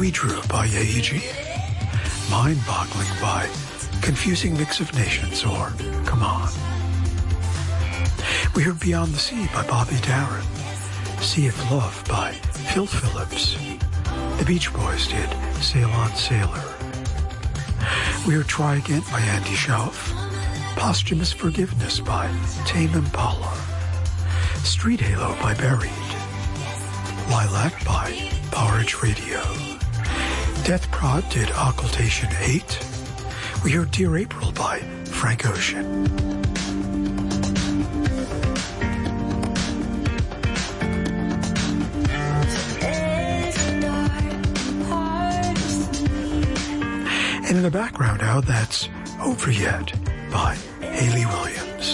We Drew by AEG. Mind-boggling by Confusing Mix of Nations or Come On. We heard Beyond the Sea by Bobby Darin. Sea of Love by Phil Phillips. The Beach Boys did Sail on Sailor. We heard Try Again by Andy Schauf. Posthumous Forgiveness by Tame Impala. Street Halo by Buried. Lilac by Porridge Radio. Death Prod did Occultation 8. We heard Dear April by Frank Ocean. And in the background now, that's Over Yet by Hayley Williams.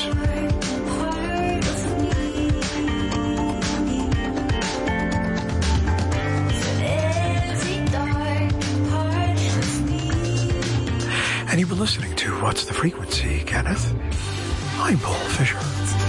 And you've been listening to What's the Frequency, Kenneth? I'm Paul Fisher.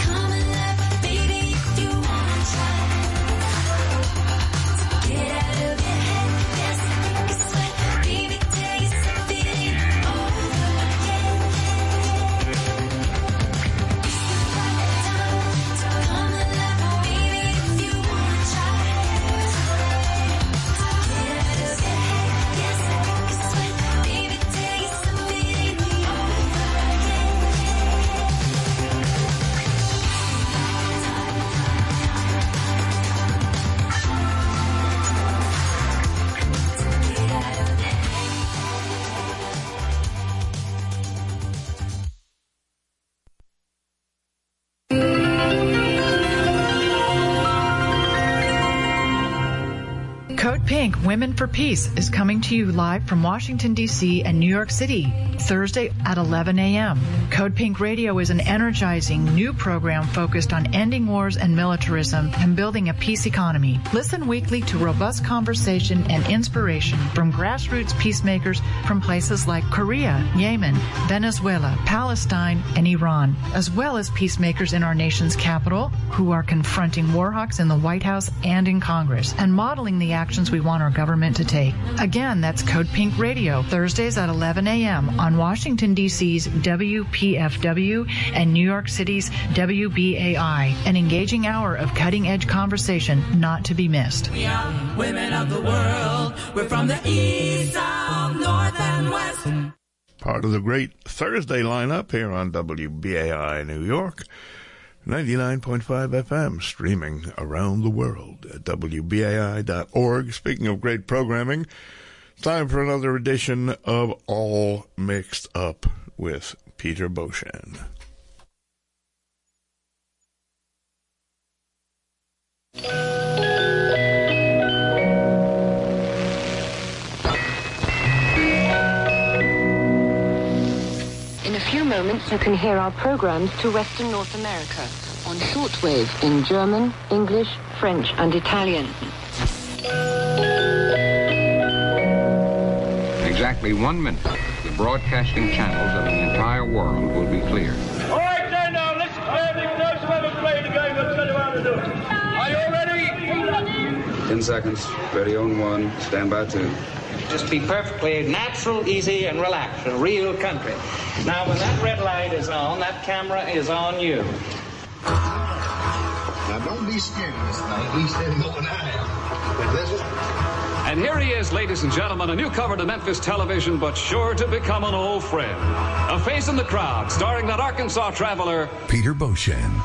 Pink, Women for Peace is coming to you live from Washington, D.C. and New York City, Thursday at 11 a.m. Code Pink Radio is an energizing new program focused on ending wars and militarism and building a peace economy. Listen weekly to robust conversation and inspiration from grassroots peacemakers from places like Korea, Yemen, Venezuela, Palestine, and Iran, as well as peacemakers in our nation's capital who are confronting war hawks in the White House and in Congress and modeling the actions we want our government to take. Again, that's Code Pink Radio, Thursdays at 11 a.m. on Washington, D.C.'s WPFW and New York City's WBAI, an engaging hour of cutting-edge conversation not to be missed. We are women of the world. We're from the east, south, north, and west. Part of the great Thursday lineup here on WBAI New York. 99.5 FM, streaming around the world at WBAI.org. Speaking of great programming, it's time for another edition of All Mixed Up with Peter Beauchene. In a few moments, you can hear our programs to Western North America on shortwave in German, English, French, and Italian. In exactly 1 minute, the broadcasting channels of the entire world will be clear. All right, now, listen carefully. No swimming play the game. I'll tell you how to do it. Are you ready? 10 seconds. Ready on 1. Stand by 2. Just be perfectly natural, easy, and relaxed. A real country. Now, when that red light is on, that camera is on you. Now, don't be scared of this thing. He's steady more than I am. Listen. And here he is, ladies and gentlemen, a newcomer to Memphis television, but sure to become an old friend. A face in the crowd, starring that Arkansas traveler, Peter Beauchene.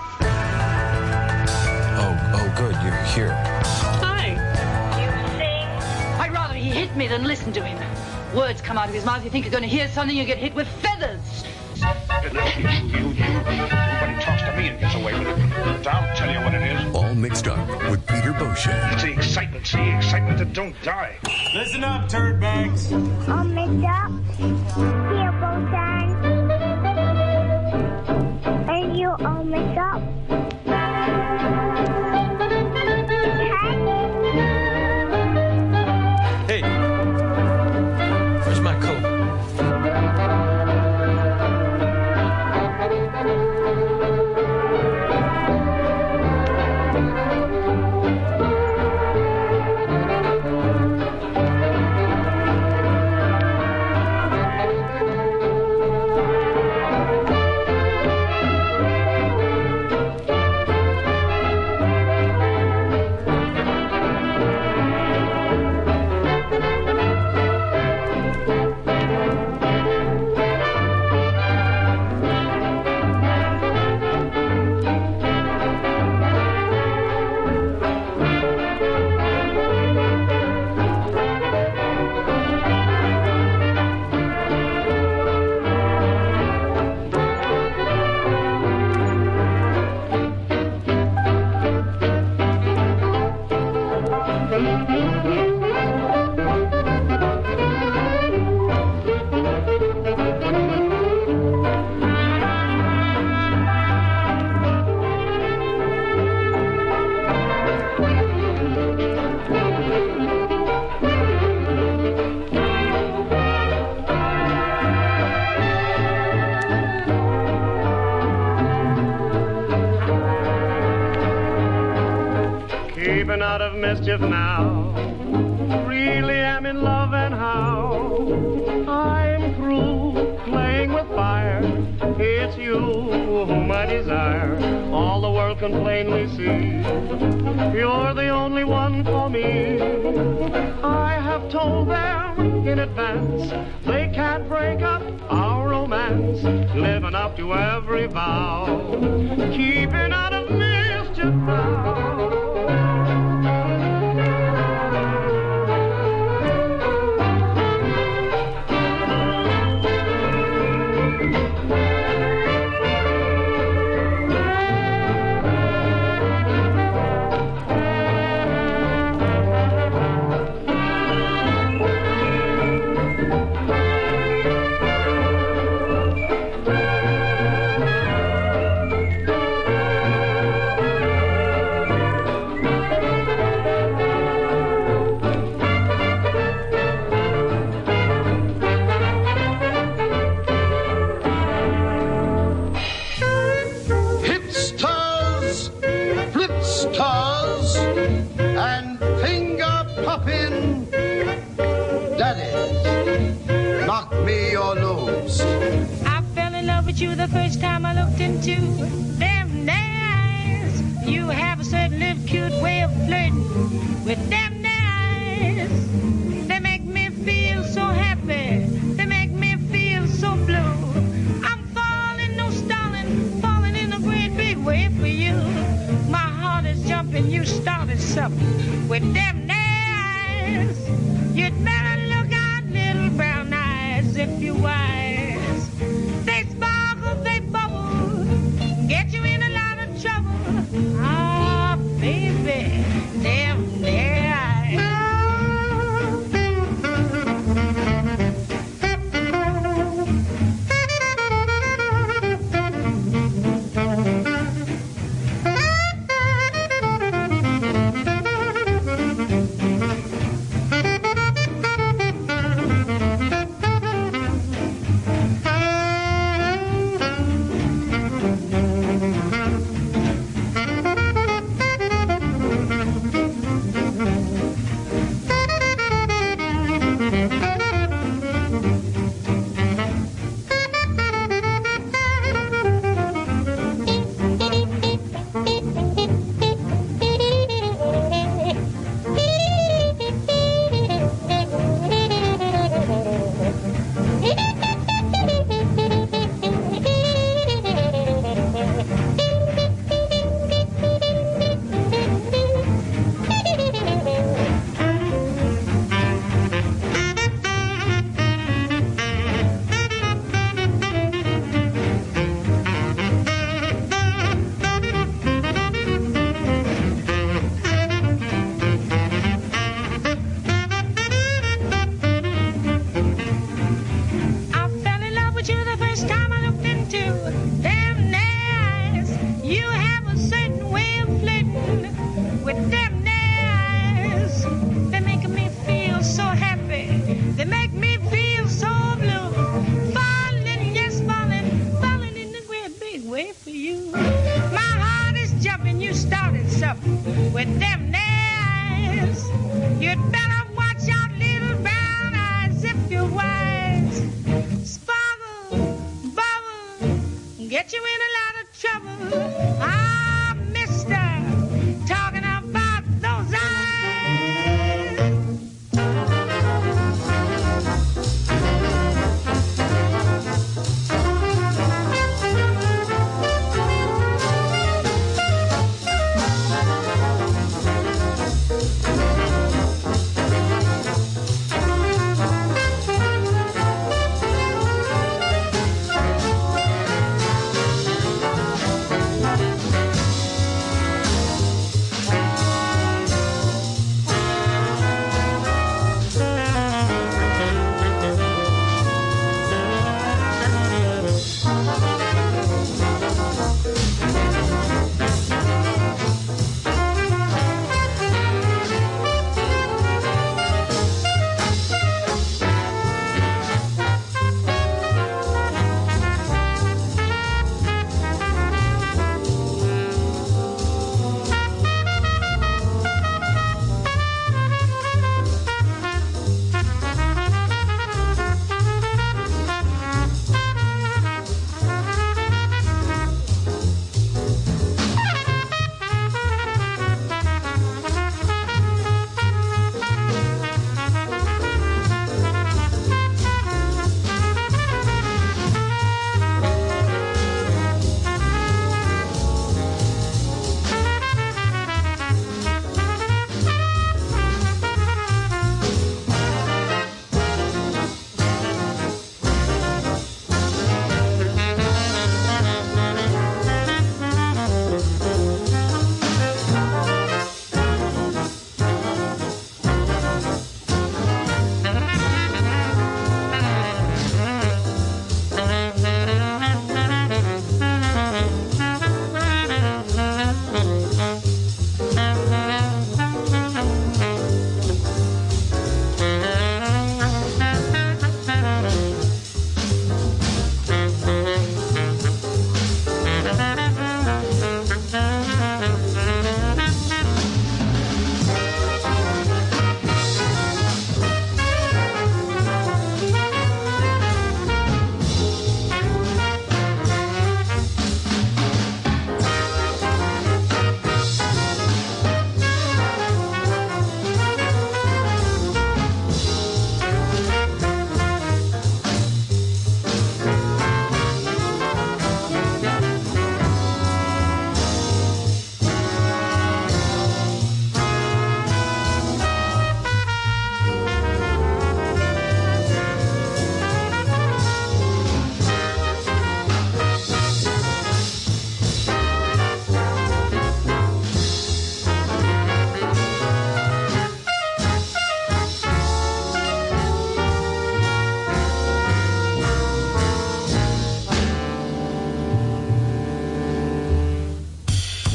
Oh, good, you're here. Hi. You sing? I'd rather he hit me than listen to him. Words come out of his mouth, you think you're going to hear something, you get hit with feathers. Nobody talks to me and gets away with it. I'll tell you what it is. All Mixed Up with Peter Beauchene. It's the excitement. See, excitement that don't die. Listen up, turd bags. All Mixed Up. Peter Beauchene. And you all mixed up. Hey, where's my coat? mischief now. Really am in love and how? I'm through playing with fire. It's you whom I desire. All the world can plainly see. You're the only one for me. I have told them in advance they can't break up our romance. Living up to every vow, keeping out of mischief now. The first time I looked into them eyes, you have a certain little cute way of flirting with them eyes. They make me feel so happy, they make me feel so blue. I'm falling, no stalling, falling in a great big way for you. My heart is jumping, you started something with them eyes. You'd better look out, little brown eyes, if you're wise. They sparkle, they bubble, get you in a lot of trouble. Ah, baby, damn their eyes.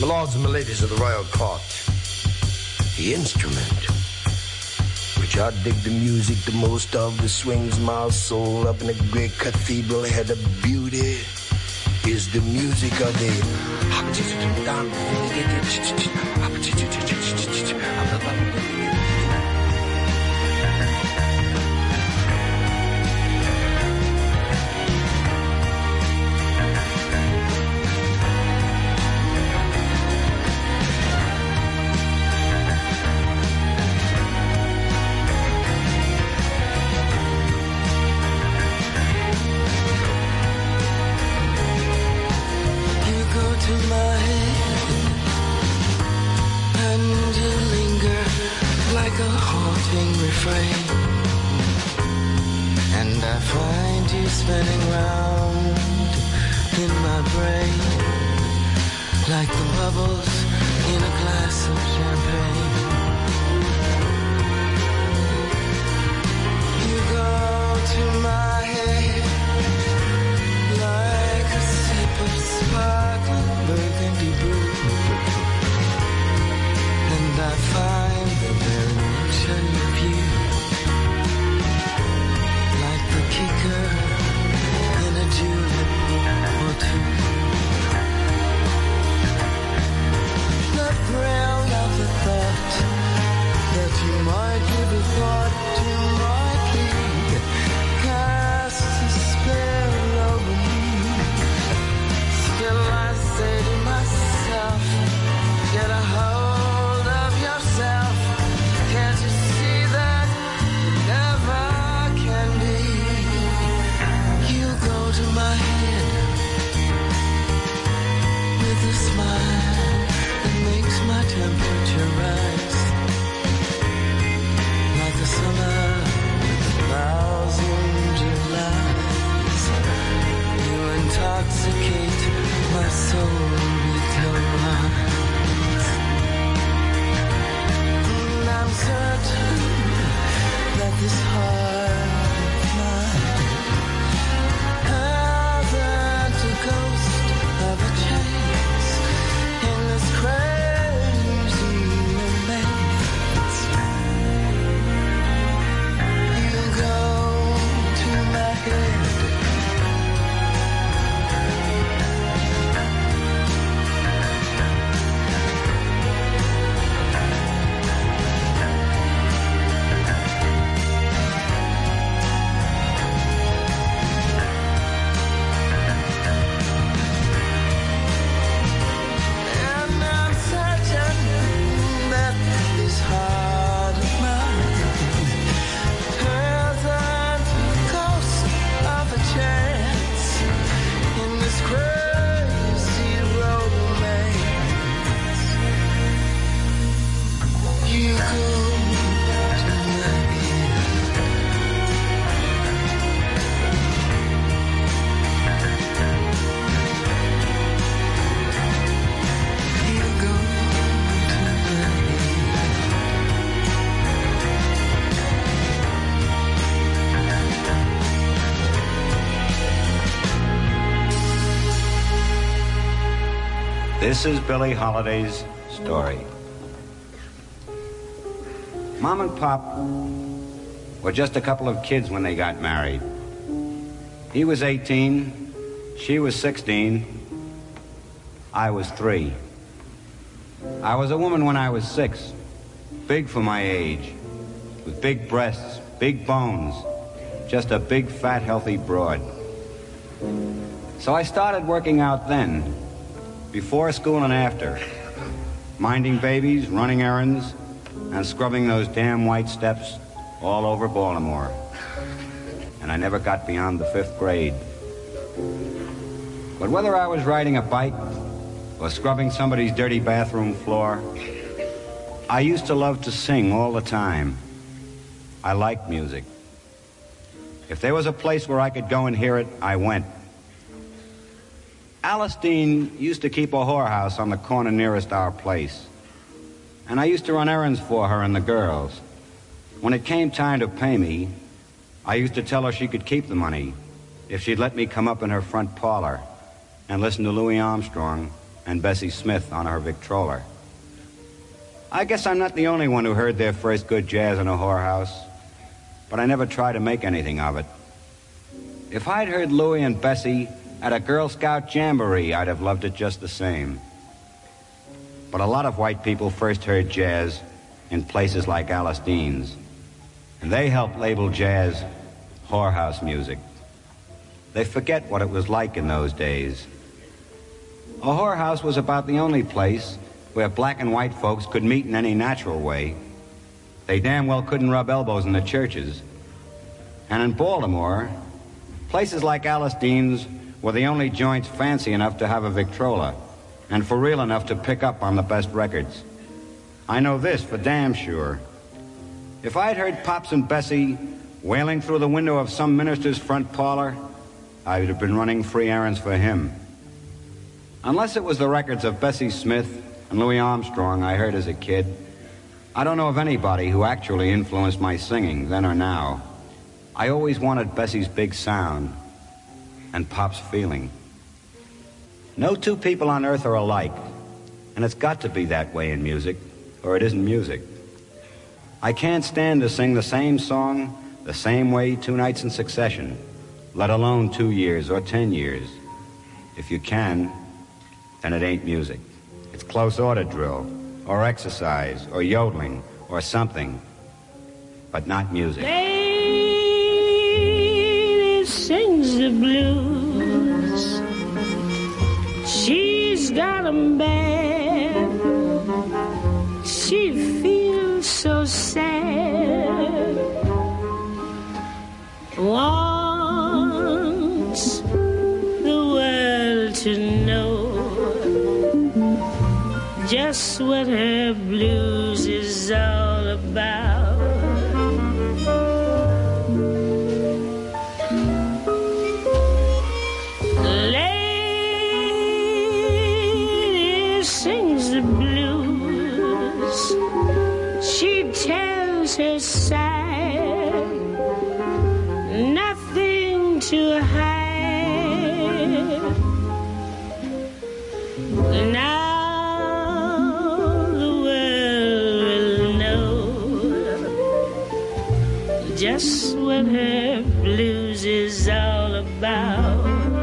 lords and ladies of the royal court, the instrument, which I dig the music the most of, that swings my soul up in a great cathedral head of beauty, is the music of the... And I find you spinning round in my brain like the bubbles in a glass of champagne. You go to my head like a sip of sparkling burgundy brew, and I find the very mention of you kicker in a julep or two. The thrill of the thought that you might give a thought to my plea casts a spell over me. Still I say to myself, get a hold of yourself. Can't you see that it never can be? Go to my head with a smile that makes my temperature rise like the summer with 1,000 Julys. You intoxicate my soul with your eyes, and I'm certain that this heart of mine ghost of a chance in this crazy romance. You go to my head This is Billie Holiday's story. Mom and Pop were just a couple of kids when they got married. He was 18, she was 16, I was 3. I was a woman when I was 6, big for my age, with big breasts, big bones, just a big, fat, healthy broad. So I started working out then, before school and after, minding babies, running errands, and scrubbing those damn white steps all over Baltimore. And I never got beyond the 5th grade. But whether I was riding a bike or scrubbing somebody's dirty bathroom floor, I used to love to sing all the time. I liked music. If there was a place where I could go and hear it, I went. Alice Dean used to keep a whorehouse on the corner nearest our place. And I used to run errands for her and the girls. When it came time to pay me, I used to tell her she could keep the money if she'd let me come up in her front parlor and listen to Louis Armstrong and Bessie Smith on her Victrola. I guess I'm not the only one who heard their first good jazz in a whorehouse, but I never tried to make anything of it. If I'd heard Louie and Bessie at a Girl Scout jamboree, I'd have loved it just the same. But a lot of white people first heard jazz in places like Alice Dean's, and they helped label jazz whorehouse music. They forget what it was like in those days. A whorehouse was about the only place where black and white folks could meet in any natural way. They damn well couldn't rub elbows in the churches. And in Baltimore, places like Alice Dean's were the only joints fancy enough to have a Victrola and for real enough to pick up on the best records. I know this for damn sure. If I'd heard Pops and Bessie wailing through the window of some minister's front parlor, I would have been running free errands for him. Unless it was the records of Bessie Smith and Louis Armstrong I heard as a kid, I don't know of anybody who actually influenced my singing then or now. I always wanted Bessie's big sound and Pop's feeling. No two people on earth are alike, and it's got to be that way in music, or it isn't music. I can't stand to sing the same song the same way 2 nights in succession, let alone 2 years or 10 years. If you can, then it ain't music. It's close order drill, or exercise, or yodeling, or something, but not music. Lady sings the blues. She's got 'em bad. She feels so sad. Wants the world to know just what her blues is all about. Lady sings the blues. She tells her side, nothing to hide. Now the world will know just what her blues is all about.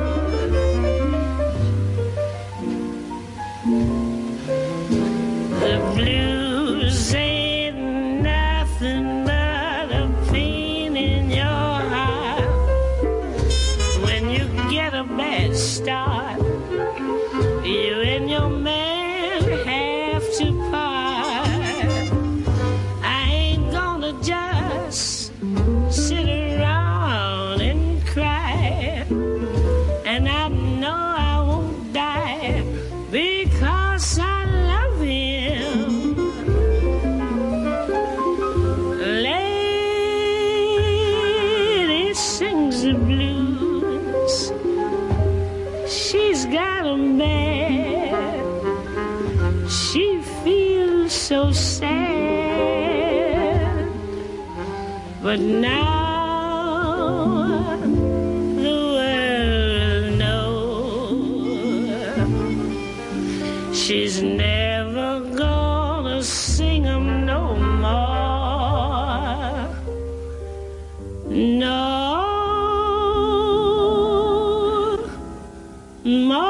The blues ain't nothing but a pain in your heart. When you get a bad start, you and your man have to part. I ain't gonna just sit around and cry, and I know I won't die because I love him. Lady sings the blues. She's got 'em bad. She feels so sad. But now the world knows she's never gonna sing 'em no more. No more.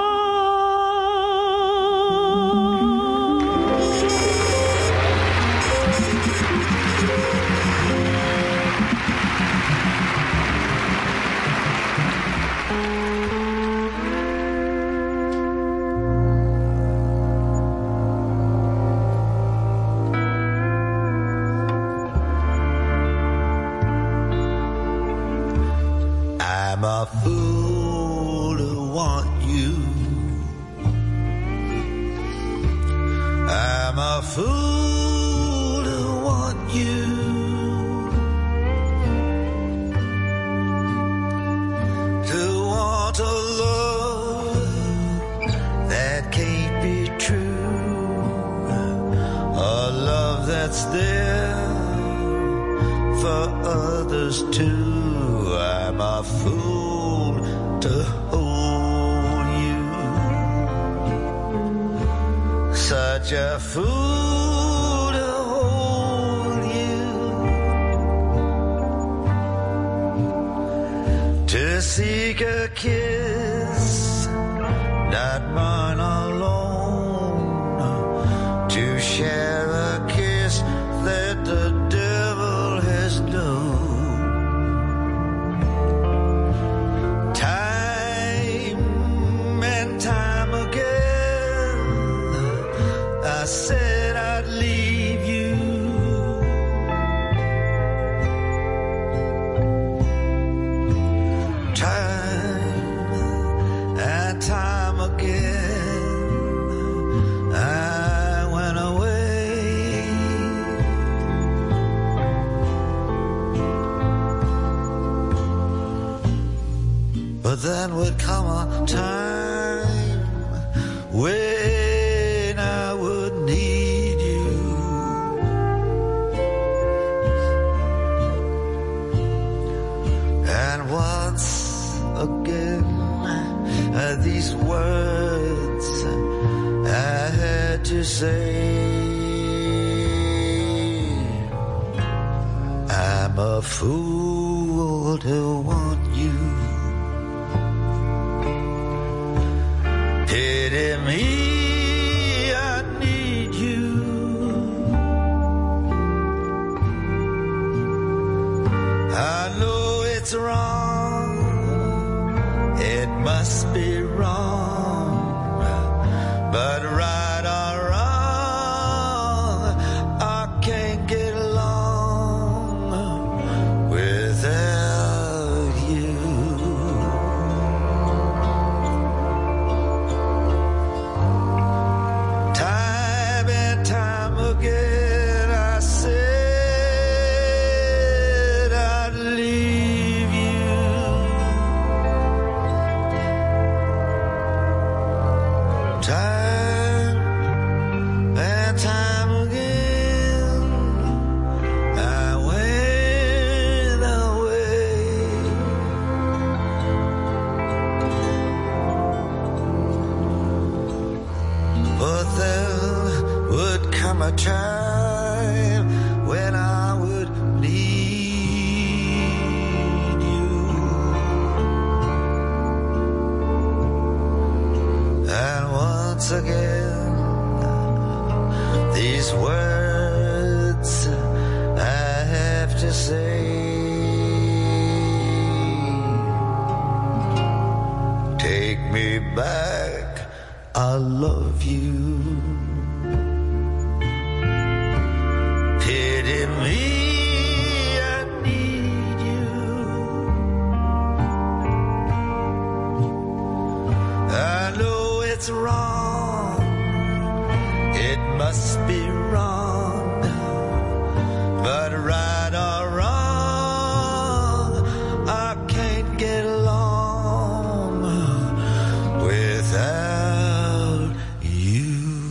I'm a fool to want you. I'm a fool to want you. To want a love that can't be true. A love that's there for others too. I'm a fool to hold you. such a fool to hold you, to seek a kiss, not mine alone, to share a kiss that the devil has known. Time and time again I said I'd leave you, time and time again I went away, but then would come a time when I would need you, and once again these words I had to say, I'm a fool to want you. Pity me, I need you. I know it's wrong, it must be wrong, but right or wrong, I can't get along without you. Time and time again I said I'd leave you, time and time again I went away, but there would come a time when I would need you, and once again these words I have to say, take me back, I love you. Pity me, I need you. I know it's wrong, it must be wrong, but right or wrong, I can't get along without you.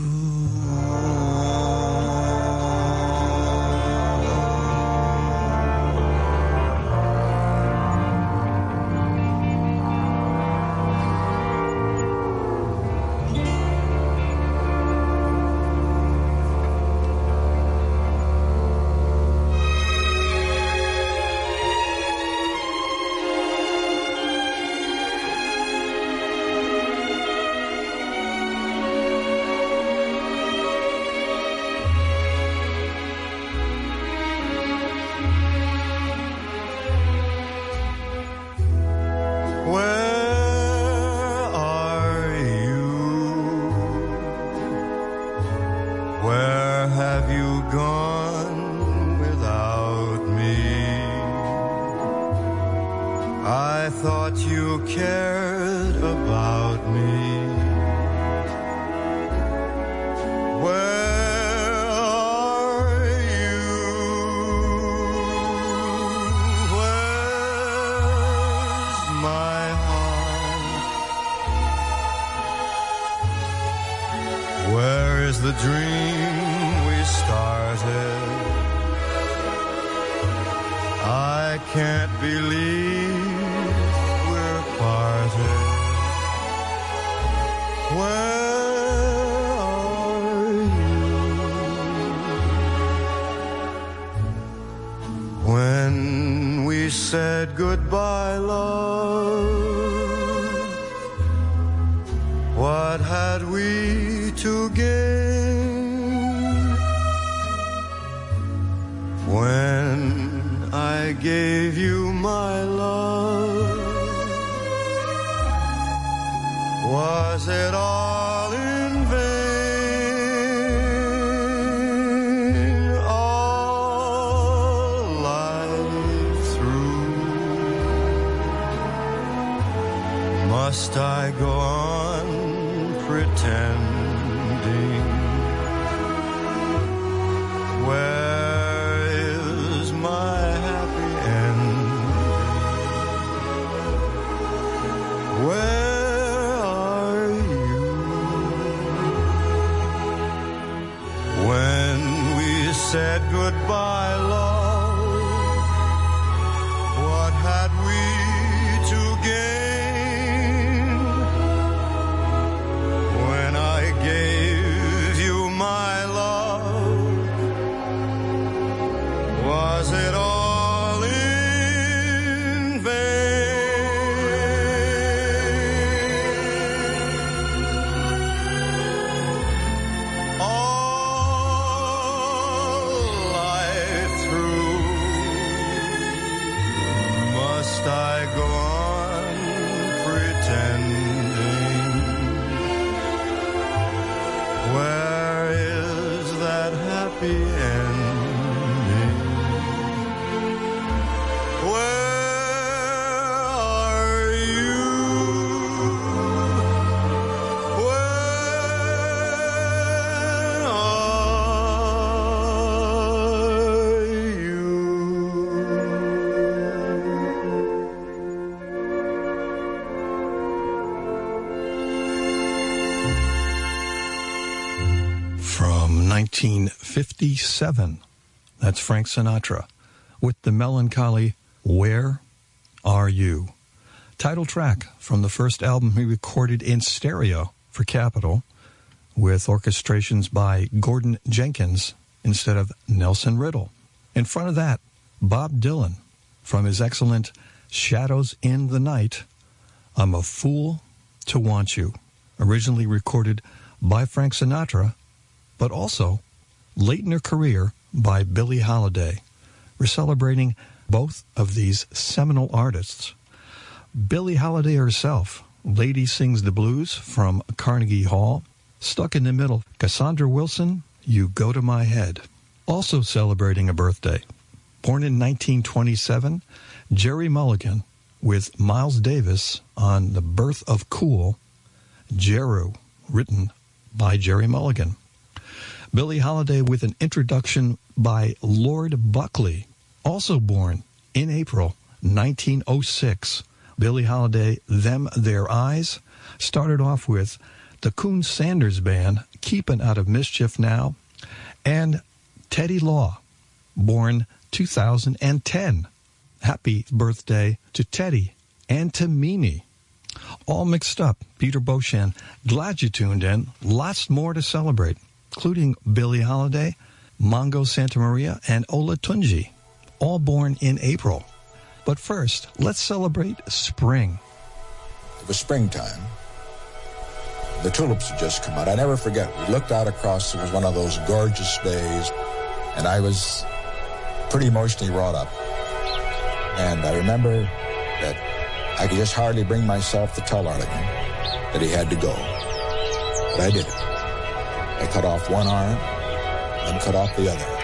Where are you? Where have you gone without me? I thought you cared about me. Where are you? Where's my heart? Where is the dream we started? I can't believe we're parted. Where are you? said goodbye, love, what had we to gain? When I gave you my love, was it all in vain? All life through, must I go on pretending? Where is my happy ending? Where are you? When we said goodbye, love, what had we to gain? When I gave you my love, was it all in vain? All life through, must I go on pretending? Where is that happy ending? Where are you? Where are you? From 1957, that's Frank Sinatra with the melancholy Where Are You? Title track from the first album he recorded in stereo for Capitol, with orchestrations by Gordon Jenkins instead of Nelson Riddle. In front of that, Bob Dylan from his excellent Shadows in the Night, I'm a Fool to Want You, originally recorded by Frank Sinatra, but also late in her career by Billie Holiday. We're celebrating both of these seminal artists. Billie Holiday herself, Lady Sings the Blues from Carnegie Hall. Stuck in the middle, Cassandra Wilson, You Go to My Head. Also celebrating a birthday. Born in 1927, Jerry Mulligan with Miles Davis on The Birth of Cool, Jeru, written by Jerry Mulligan. Billie Holiday with an introduction by Lord Buckley, also born in April 1906. Billie Holiday, Them Their Eyes, started off with the Coon Sanders Band, Keepin' Out of Mischief Now, and Teddy Law, born 2010. Happy birthday to Teddy and to Mimi. All mixed up. Peter Beauchamp, glad you tuned in. Lots more to celebrate, including Billie Holiday, Mongo Santamaria, and Olatunji, all born in April. But first, let's celebrate spring. It was springtime. The tulips had just come out. I never forget. We looked out across. It was one of those gorgeous days, and I was pretty emotionally wrought up. And I remember that I could just hardly bring myself to tell Arligan that he had to go. But I did it. I cut off one arm, then cut off the other.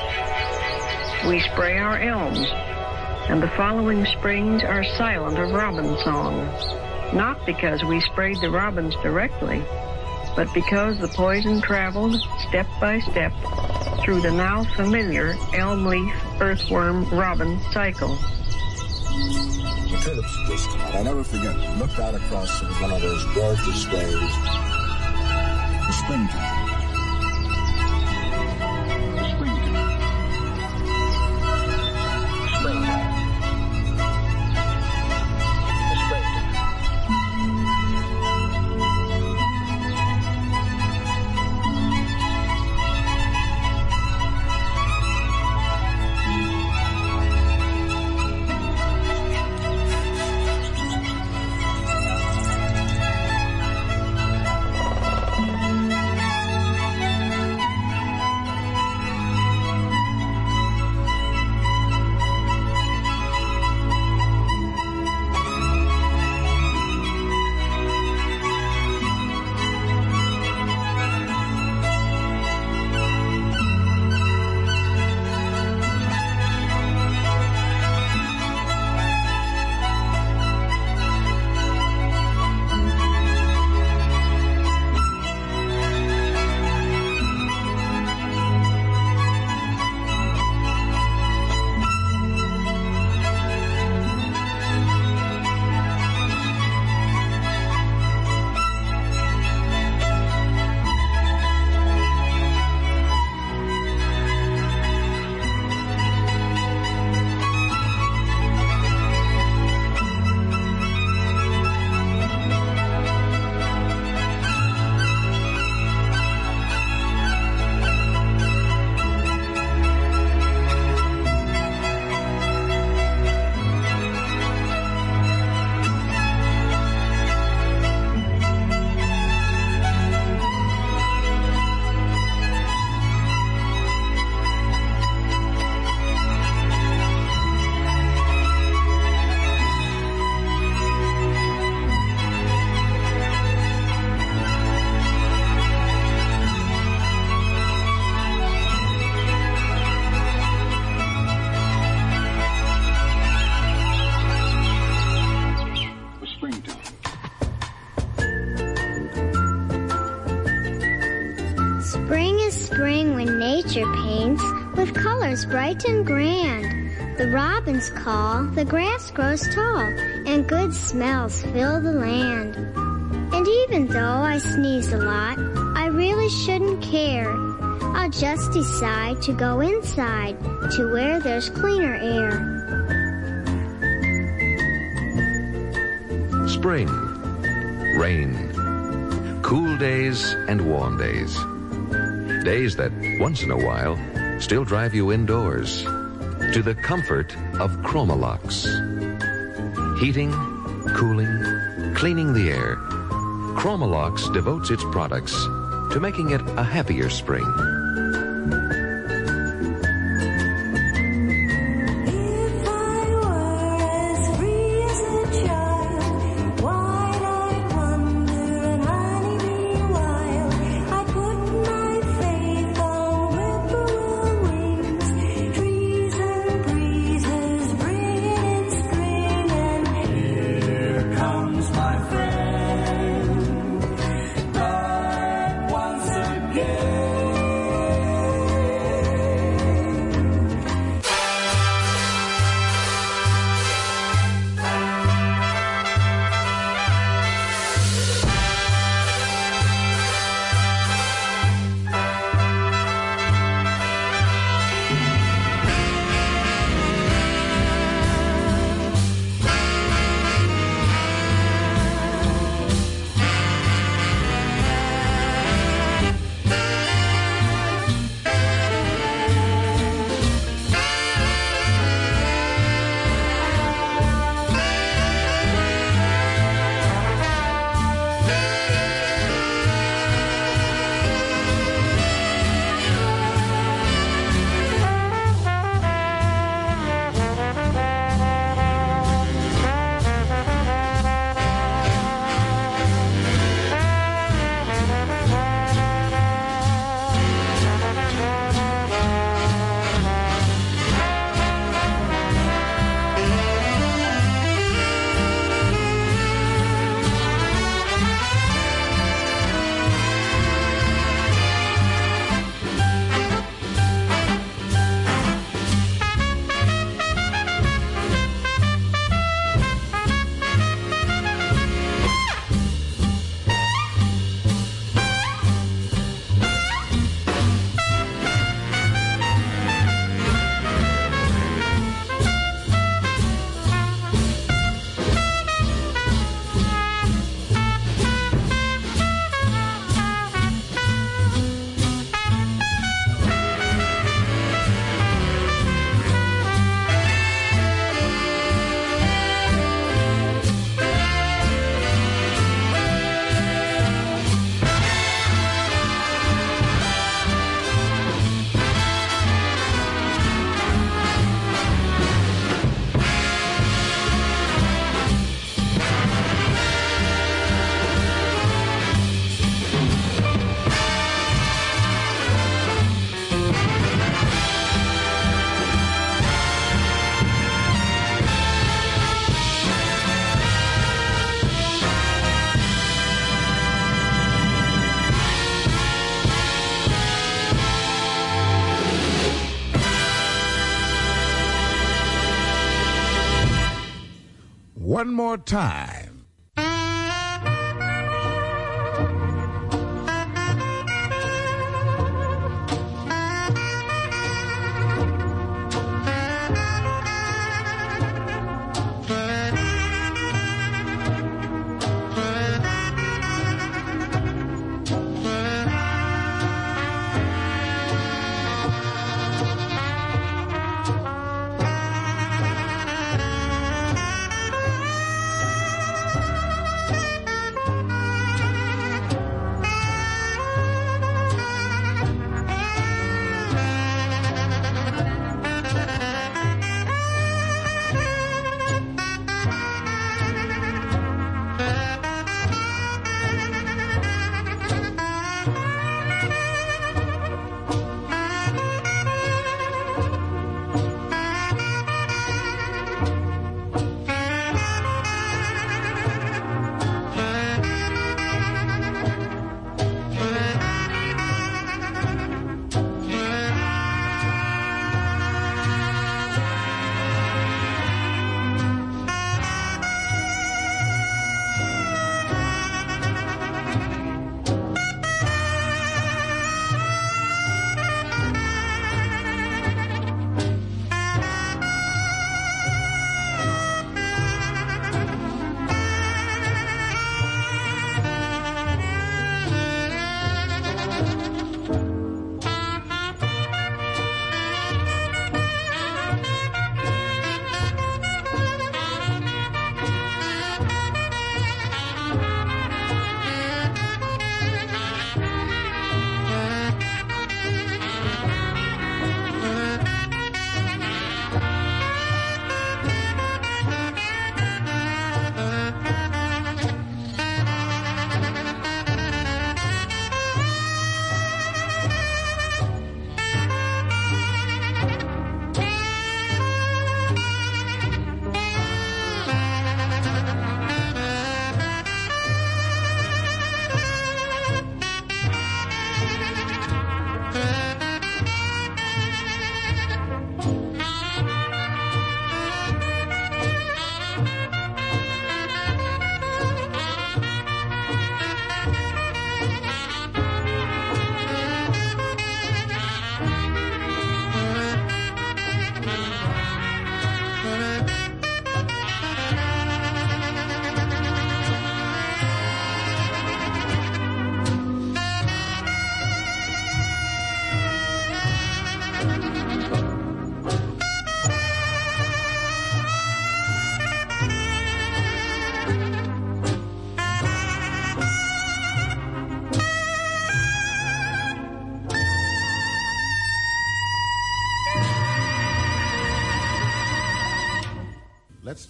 We spray our elms, and the following springs are silent of robin song. Not because we sprayed the robins directly, but because the poison traveled step by step through the now familiar elm leaf earthworm robin cycle. The tulips had just come out. I never forget. We looked out across one of those gorgeous days. The springtime. Spring is spring when nature paints with colors bright and grand. The robins call, the grass grows tall, and good smells fill the land. And even though I sneeze a lot, I really shouldn't care. I'll just decide to go inside to where there's cleaner air. Spring, rain, cool days and warm days. Days that, once in a while, still drive you indoors to the comfort of Chromalox. Heating, cooling, cleaning the air. Chromalox devotes its products to making it a happier spring. One more time.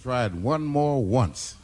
try it one more once.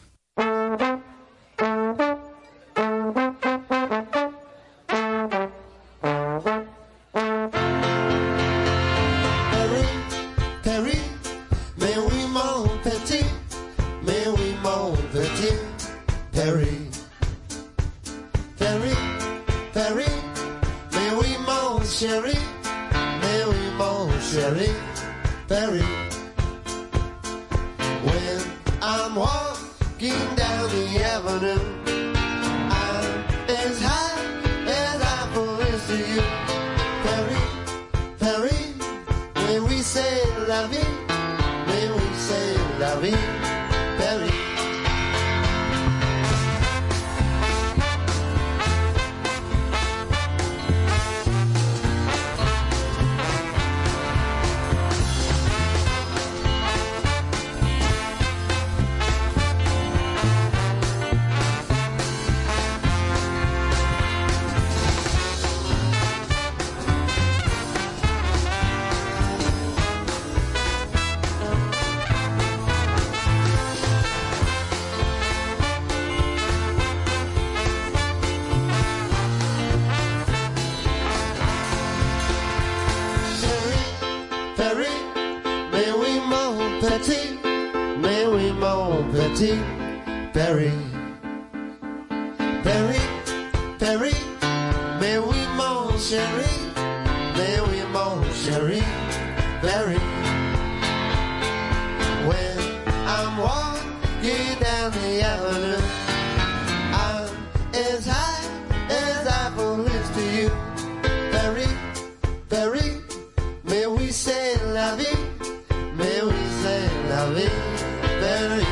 Perry, Perry, Perry, mais oui mon chéri, mais oui mon chéri, Perry. When I'm walking down the avenue, I'm as high as Eiffel lives to you, Perry, Perry, mais oui c'est la vie, mais oui c'est la vie, Perry.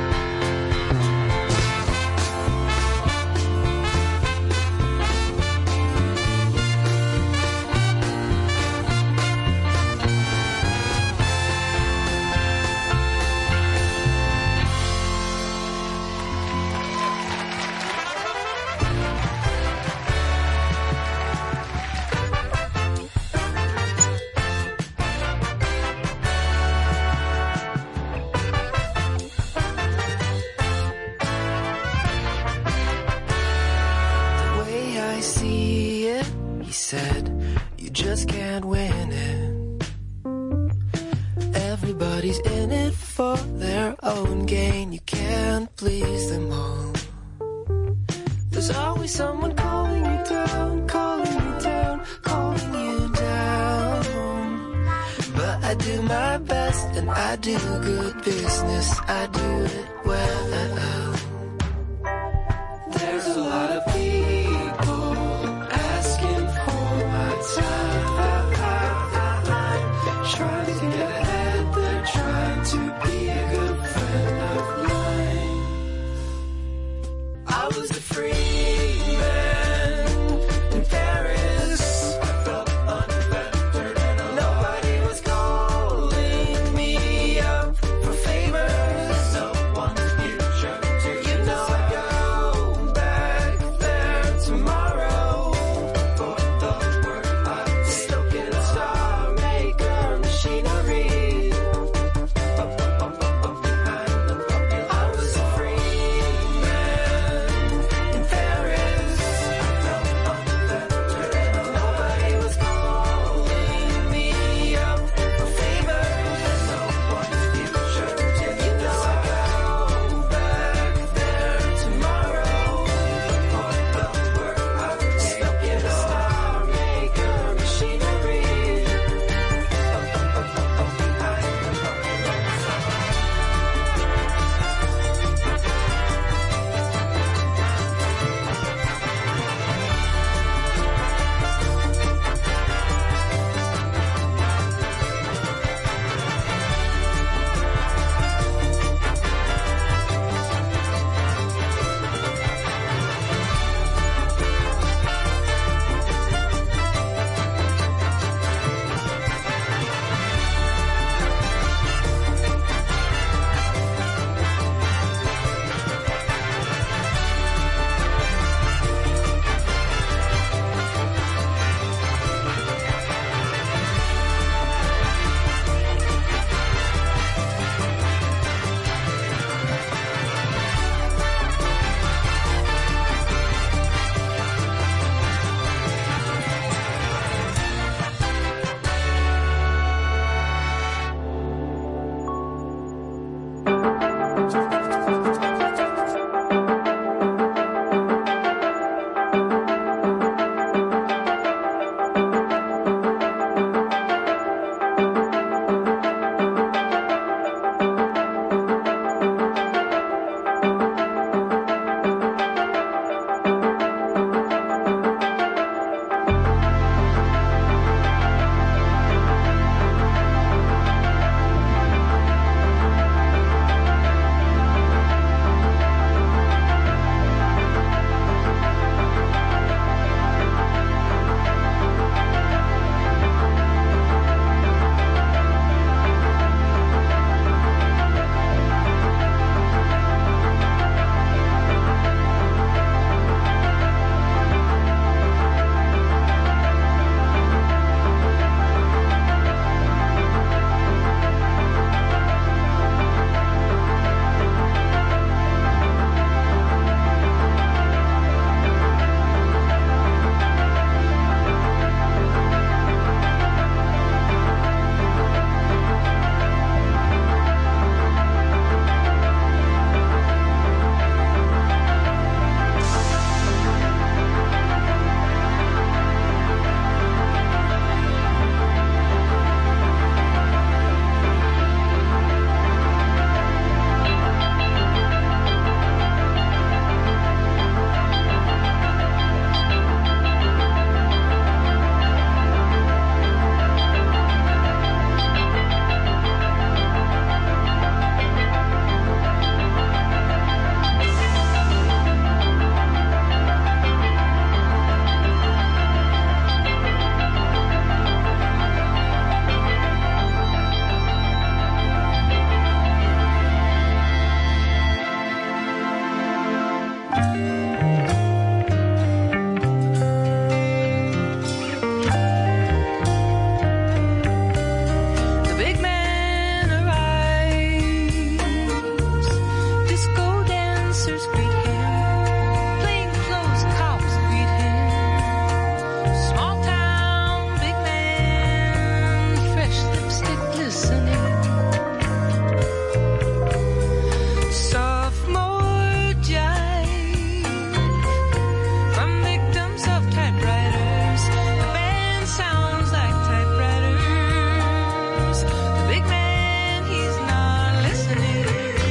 Just can't win it. Everybody's in it for their own gain. You can't please them all. There's always someone calling you down, calling you down, calling you down. But I do my best and I do good business. I do it well. There's a lot of people asking for my time. Trying to get ahead, they're trying to be a good friend of mine. I was a free man in Paris. I felt unfettered and nobody was calling me up for favors. No one dancers greet him, plainclothes cops greet him. Small town, big man, fresh lipstick glistening. Sophomore jive from victims of typewriters. The band sounds like typewriters. The big man, he's not listening.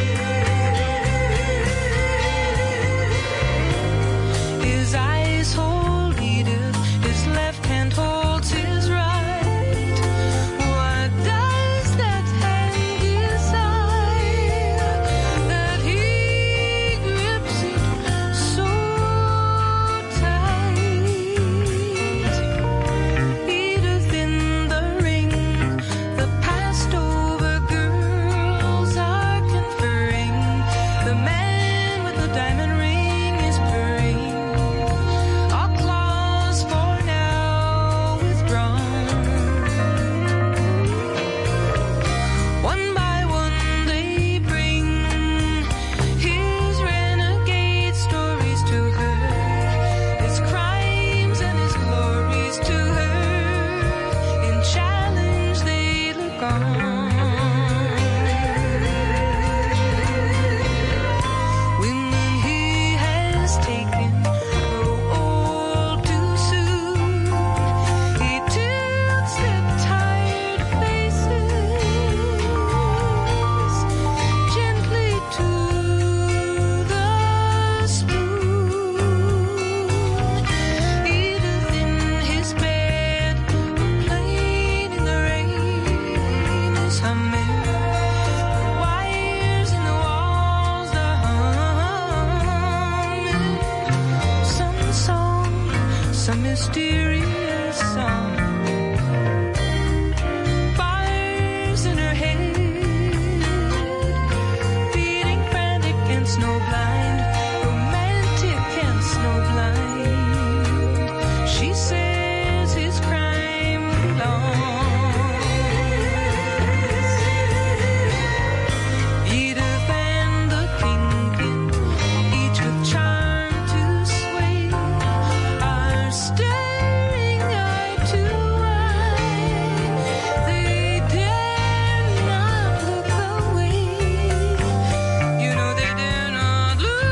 His eyes hold Edith, his left hand holds his right. What does that hand desire that he grips it so tight? Edith in the ring, the passed over girls are conferring. The man with the diamond ring is purring. All claws for now withdrawn. One by one they bring his renegade stories to her, his crimes and his glories to her. In challenge they look on. Women he has taken, grow old too soon. He tilts their tired faces gently to the spoon. Edith in his bed, playing in the rain, is humming. The wires in the walls are humming. Some song, some mysterious song. Fires in her head, beating frantic and snowblind, romantic and snowblind. She says his crime belongs. Edith and the kingpin, each with charm to sway, are staring eye to eye. They dare not look away. You know they dare not look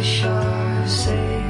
fish are saying.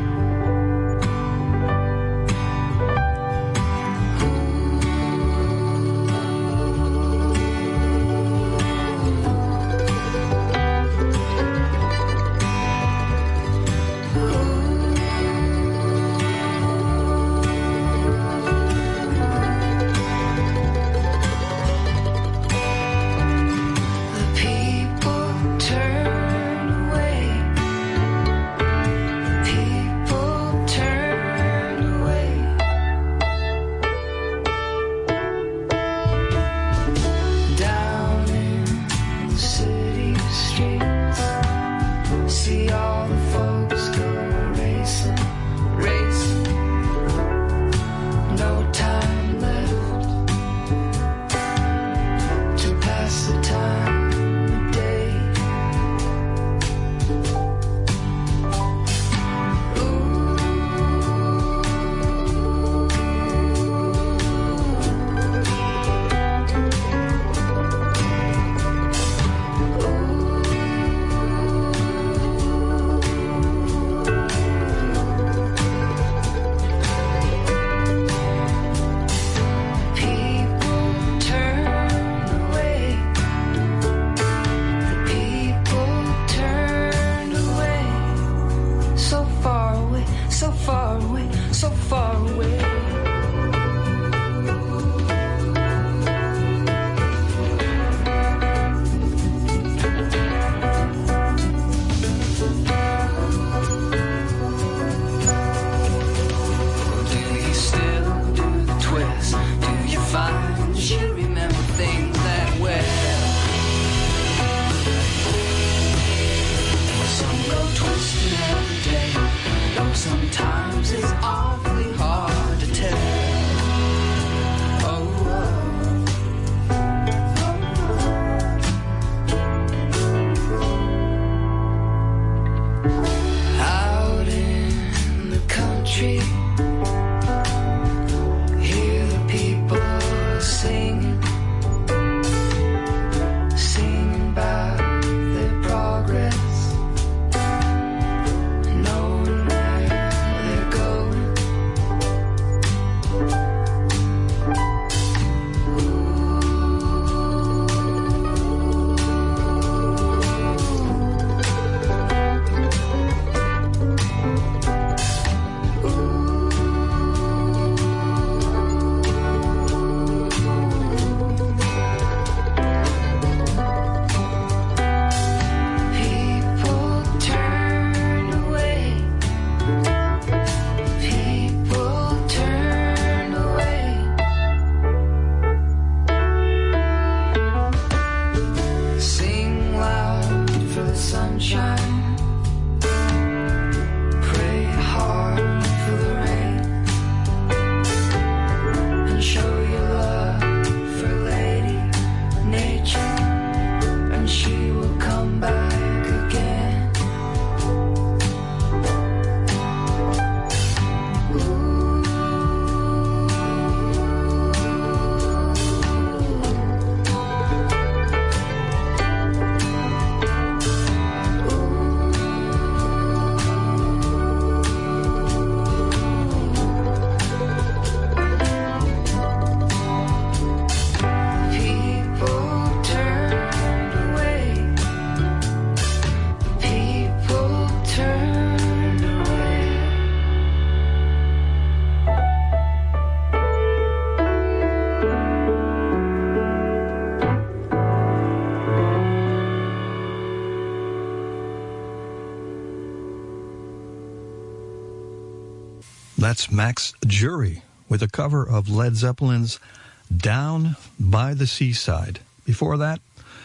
That's Max Jury with a cover of Led Zeppelin's Down by the Seaside. Before that,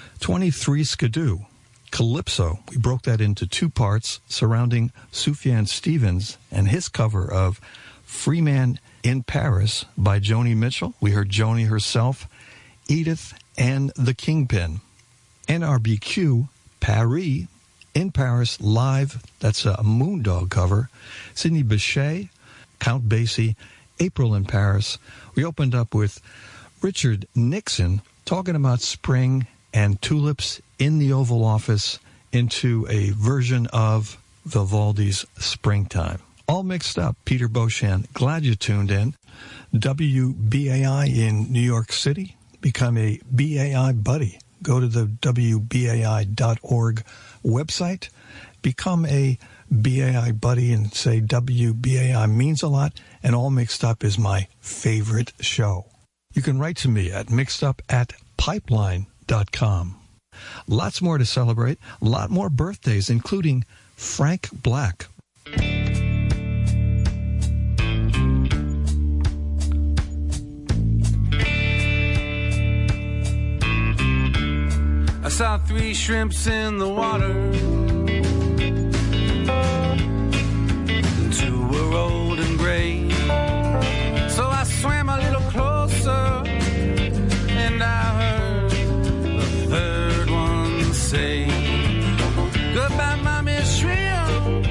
23 Skidoo, Calypso. We broke that into two parts surrounding Sufjan Stevens and his cover of Free Man in Paris by Joni Mitchell. We heard Joni herself, Edith, and the Kingpin. NRBQ, Paris, in Paris, live. That's a Moondog cover. Sidney Bechet, Count Basie, April in Paris. We opened up with Richard Nixon talking about spring and tulips in the Oval Office into a version of Vivaldi's Springtime. All mixed up. Peter Beauchamp, glad you tuned in. WBAI in New York City. Become a BAI buddy. Go to the WBAI.org website. Become a BAI buddy and say WBAI means a lot, and All Mixed Up is my favorite show. You can write to me at mixedup@pipeline.com. Lots more to celebrate, a lot more birthdays, including Frank Black. I saw 3 shrimps in the water. 2 were old and gray. So I swam a little closer, and I heard the third one say, "Goodbye, Mommy Shrimp."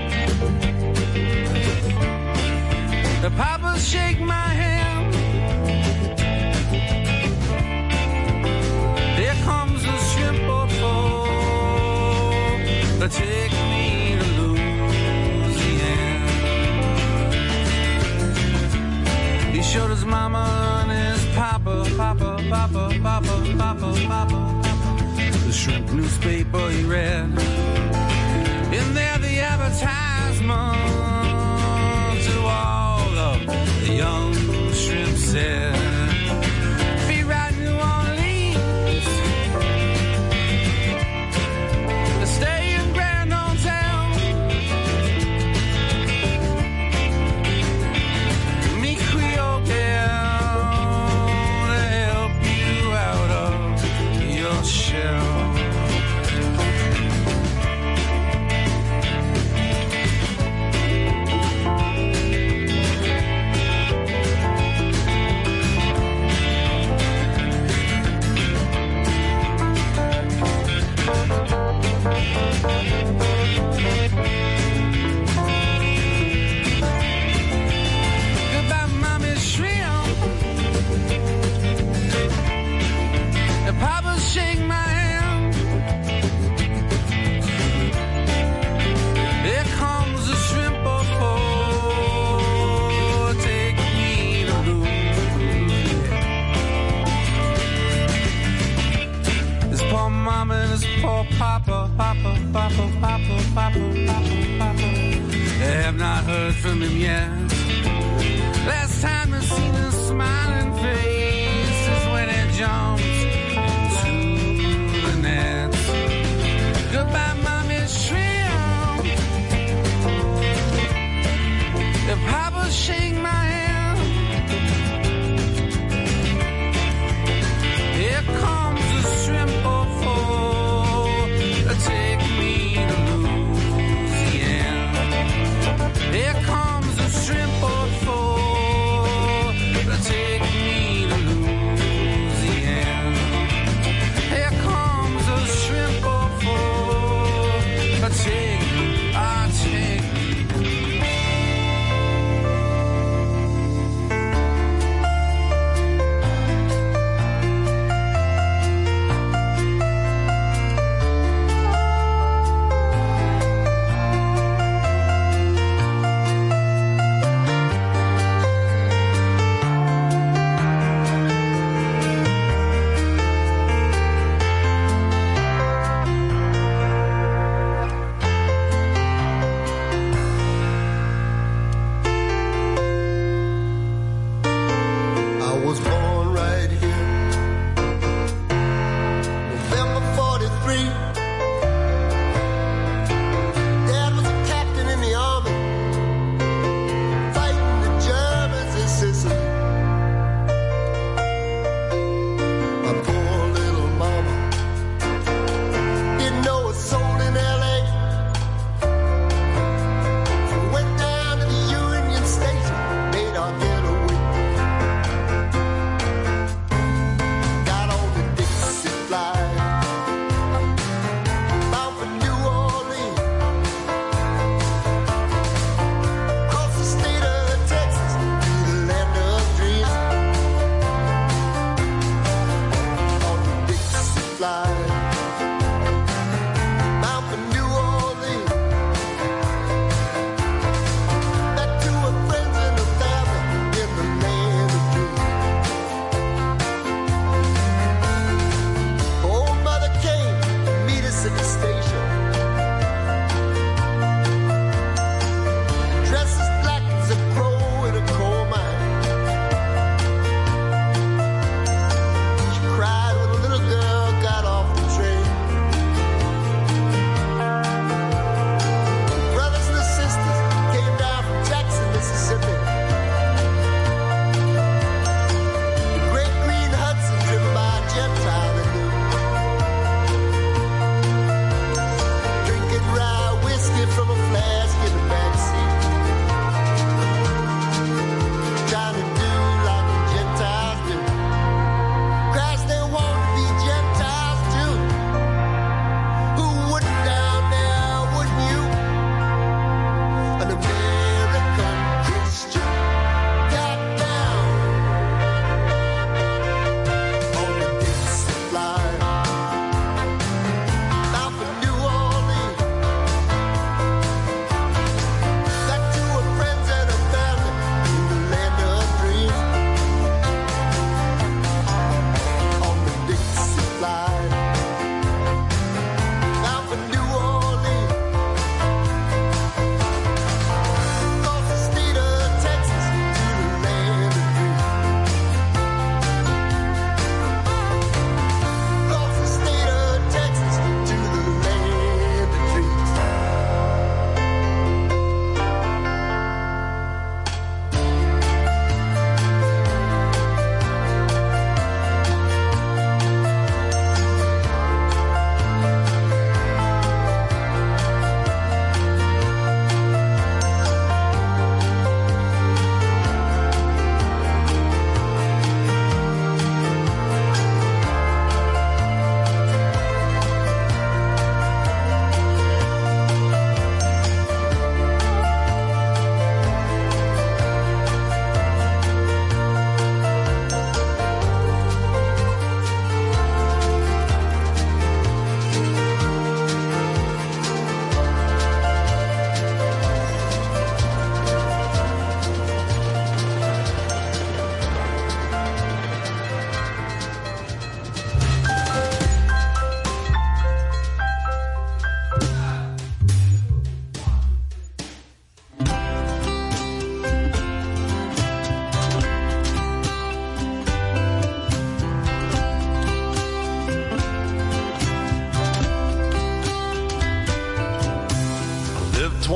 The Papa shake my hand. Here comes a shrimp or four to take me to Louisiana. He showed his mama and his papa, papa, papa, papa, papa, papa. The shrimp newspaper he read. In there the advertisement to all of the young shrimp said, "Be right New Orleans, stay in Grand Hotel, meet Creole girl to help you out of your shell." Goodbye, Mommy Shrimp. And Papa shake my hand. Here comes a shrimp or four. Take me to Louisiana. His poor mama and his poor papa, papa, papa, papa, papa, papa, papa. They have not heard from him yet. Last time they seen his smiling face is when he jumped into the net. Goodbye, Mommy Shrimp. If Papa shake my hand, here comes a shrimp or four to take me to Louisiana. Here comes a shrimp or four to take me to Louisiana.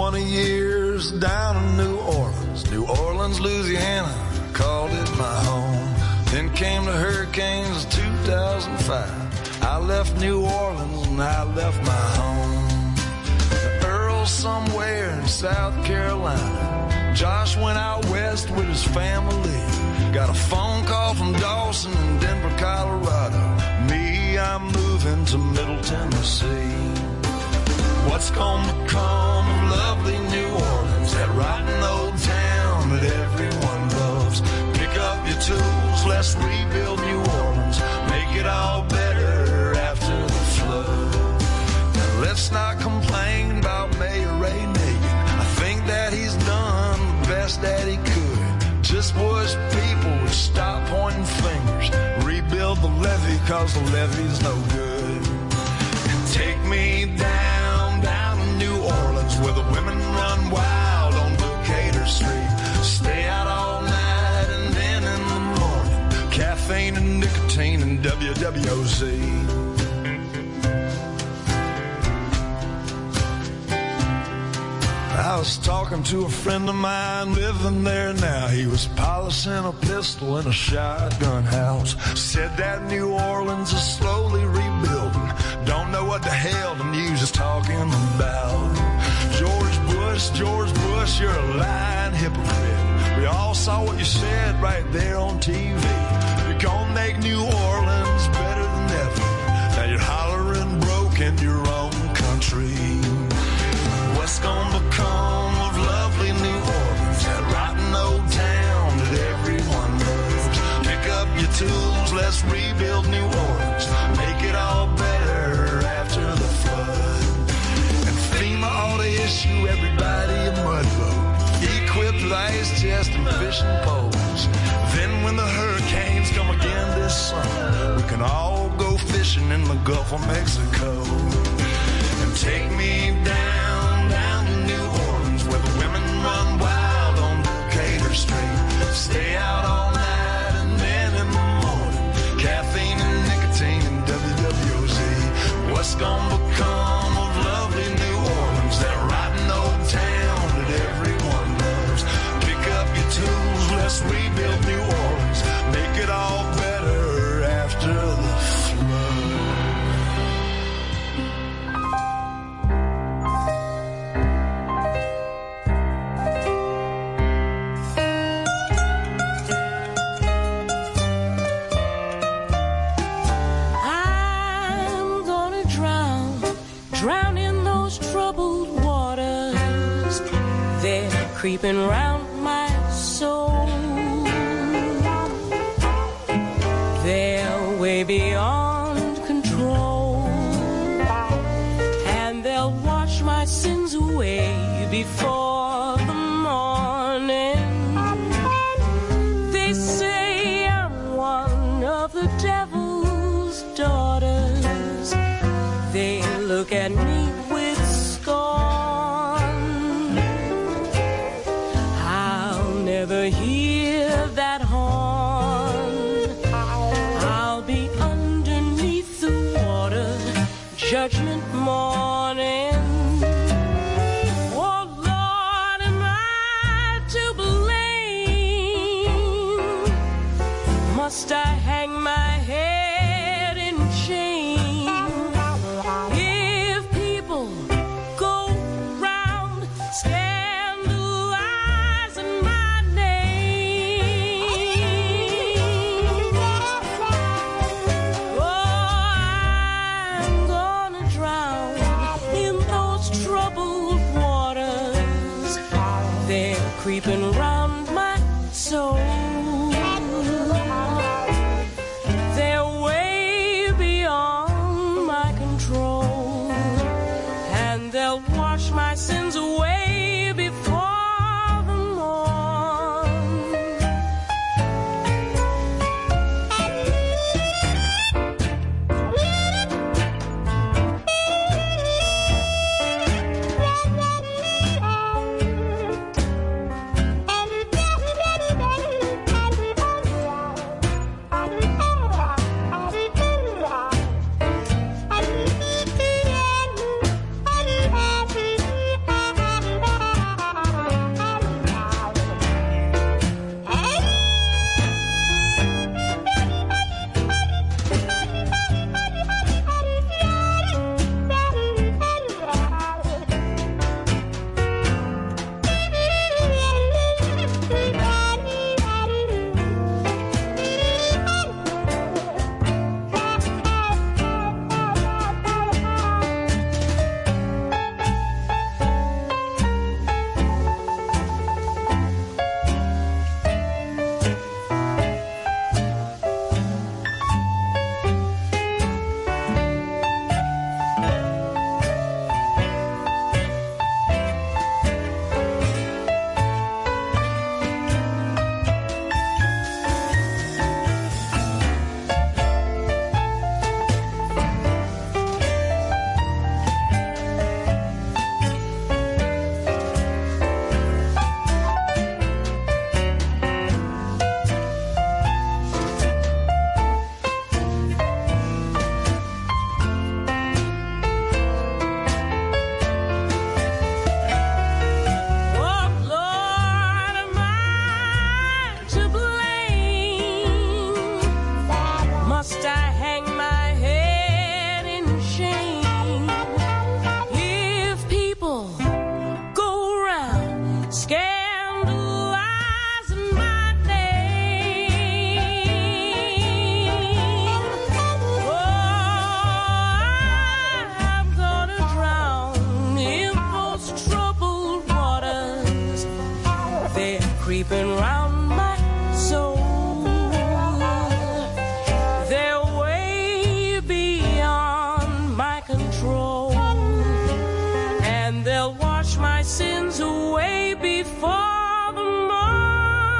20 years down in New Orleans, Louisiana, called it my home. Then came the hurricanes of 2005. I left New Orleans and I left my home. The Earl's somewhere in South Carolina. Josh went out west with his family. Got a phone call from Dawson in Denver, Colorado. Me, I'm moving to Middle Tennessee. What's gonna become of lovely New Orleans, that rotten old town that everyone loves? Pick up your tools, let's rebuild New Orleans, make it all better after the flood. Now let's not complain about Mayor Ray Nagin. I think that he's done the best that he could. Just wish people would stop pointing fingers, rebuild the levee, cause the levee's no good. And take me down in New Orleans, where the women run wild on Decatur Street. Stay out all night and then in the morning, caffeine and nicotine and WWOZ. I was talking to a friend of mine living there now. He was polishing a pistol in a shotgun house. Said that New Orleans is slowly rebuilding. Don't know what the hell the news is talking about. George Bush, you're a lying hypocrite. We all saw what you said right there on TV. You're gonna make New Orleans better than ever. Now you're hollering broke in your own country. What's gonna become of lovely New Orleans, that rotten old town that everyone loves? Pick up your tools, let's rebuild New Orleans, make it all better after the flood. And FEMA ought to issue everybody a mud boat, equipped with ice chest and fishing poles. Then when the hurricanes come again this summer, we can all go fishing in the Gulf of Mexico. And take me down in New Orleans, where the women run wild on Decatur Street. Stay out all night and then in the morning, caffeine and nicotine and WWOZ. What's gonna become of lovely New Orleans, that rotten old town that everyone loves? Pick up your tools, let's rebuild New Orleans, make it all better after the flood. Creeping round my soul, they're way beyond control, and they'll wash my sins away before the morning. They say I'm one of the devil's daughters. They look at me with scorn. Never hear that horn. I'll be underneath the water, judgment morning. Oh Lord, am I to blame? Must I hang my head in shame? If people go round scandalizing my creeping round my soul. scandalizing my name. Oh, I'm gonna drown in those troubled waters. They're creeping round my soul. They're way beyond my control, and they'll wash my sins away before the morn.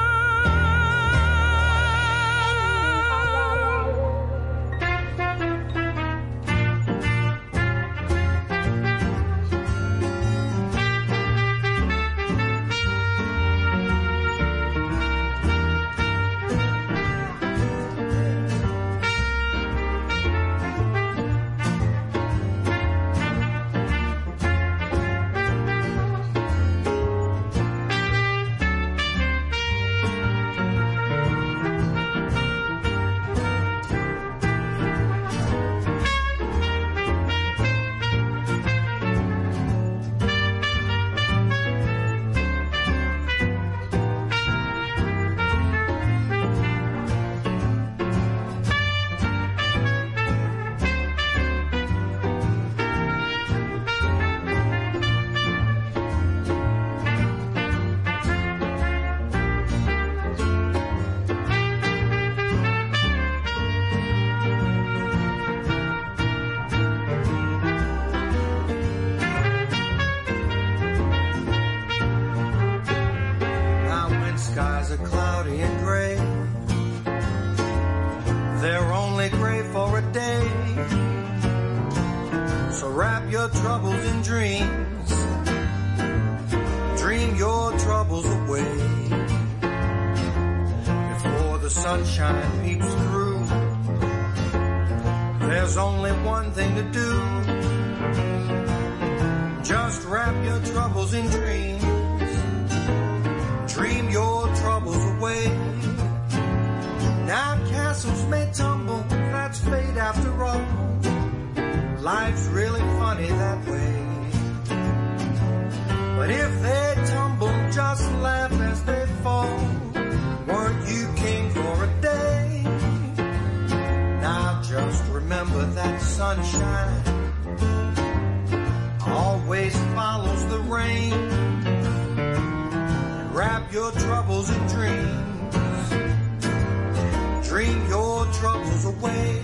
Now when skies are cloudy and gray, they're only gray for a day. So wrap your troubles in dreams. Dream your troubles away. Before the sunshine peeps through, there's only one thing to do. Just wrap your troubles in dreams. Dream your troubles away. Now castles may tumble, that's fate after all. Life's really funny that way. But if they tumble, just laugh as they fall. Weren't you king for a day? Now just remember that sunshine always follows the rain. Wrap your troubles in dreams. Dream your troubles away.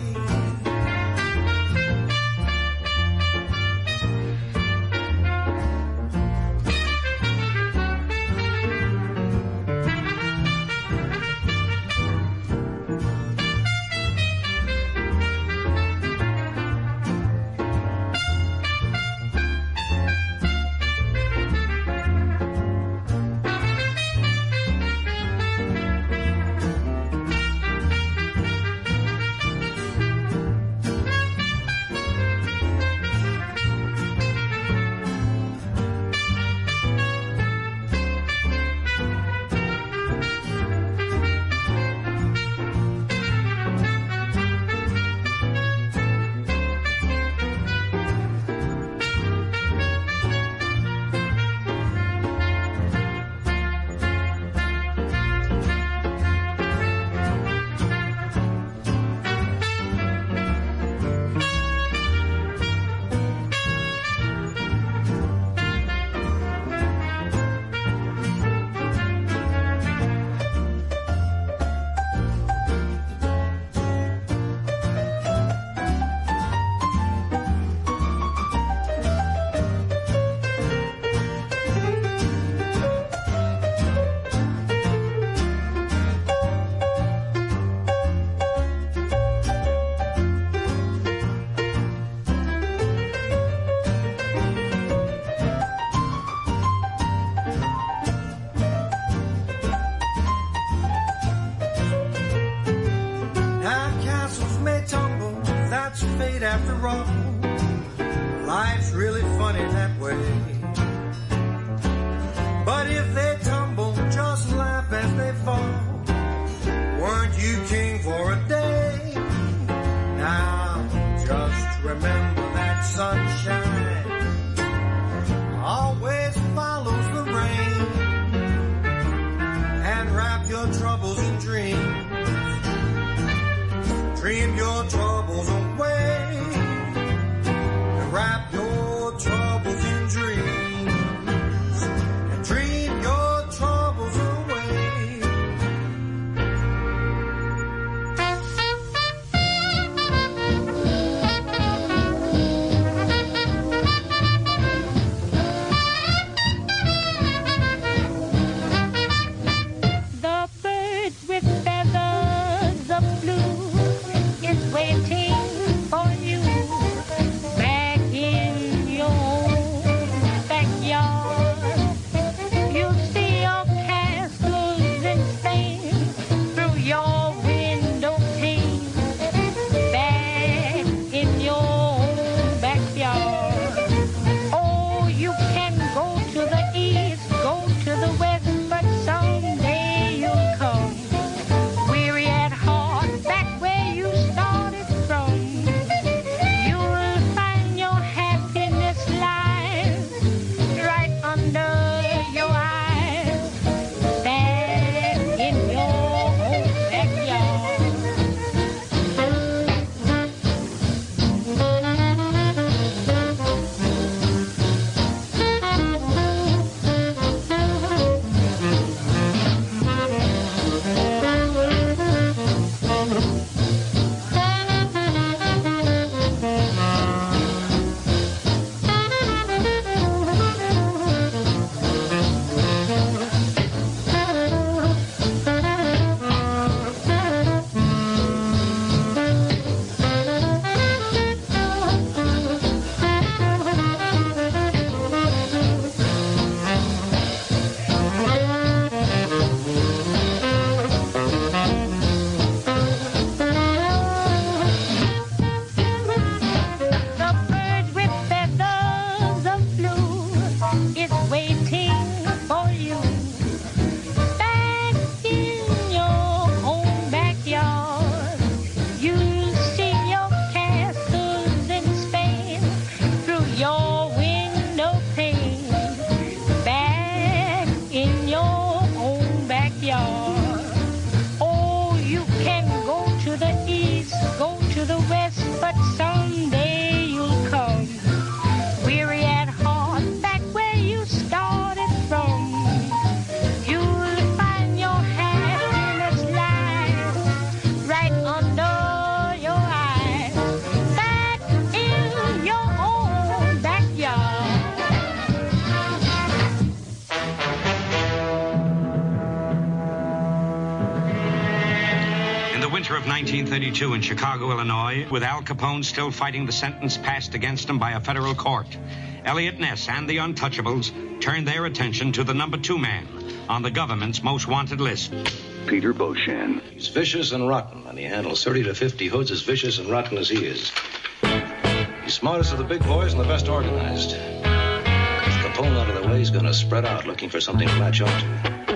After all, life's really funny that way. But if they tumble, just laugh as they fall. Weren't you king for a day? Now just remember that sunshine always follows the rain. your troubles in dreams. Dream your troubles away. Wrap your troubles in dreams. And dream your troubles away. The bird with feathers of blue is waiting for you back in your backyard. You'll see your castles in Spain through your window pane back in your backyard. Oh, you can go to the east, go to the west, but someday you'll come weary at heart back where you started from. You'll find your happiness lies right under your eyes, back in your own backyard. The bird with feathers of blue is waiting for you back in your own backyard. You'll see your castles in Spain through your window pane back in your own backyard. Oh, you can go to the east, go to the west, but someday you'll come weary at heart back where you started from. You'll find your happiness lies right under your eyes, back in your own backyard. In the winter of 1932 in Chicago, Illinois, with Al Capone still fighting the sentence passed against him by a federal court, Elliot Ness and the Untouchables turned their attention to the number 2 man on the government's most wanted list. Peter Beauchene. He's vicious and rotten, and he handles 30 to 50 hoods as vicious and rotten as he is. He's smartest of the big boys and the best organized. With Capone out of the way, he's going to spread out looking for something to latch onto.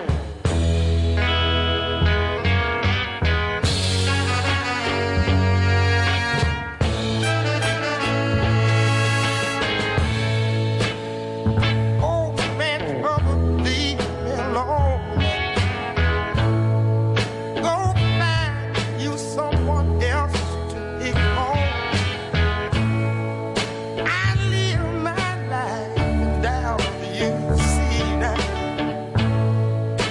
Oh, man, brother, leave me alone. Go find you someone else to pick on. I live my life down to you, see now.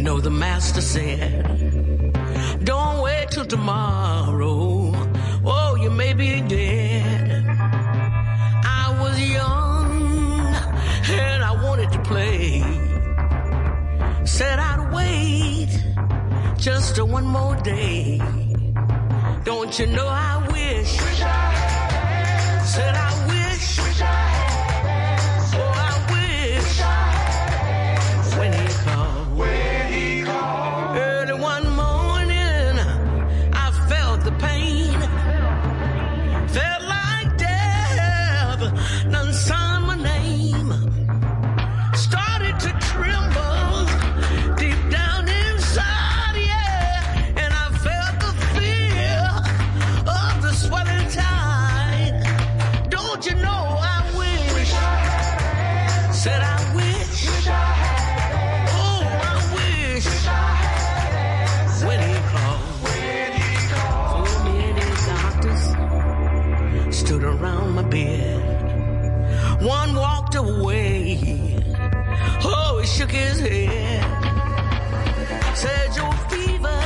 know the master said, don't wait till tomorrow. Oh, you may be dead. I was young and I wanted to play. Said I'd wait just one more day. Don't you know I wish? Wish I had. Said I wish. Wish I had. Oh, I wish. Wish I had. When he called. When he called. Early one morning, I felt the pain. Felt like death. Done signed my name. Started to tremble deep down inside, yeah. And I felt the fear of the swelling tide. Don't you know I wish? Said I wish. Oh, I wish. When he called. So many doctors stood around my bed. One walked away. Oh, he shook his head. Said your fever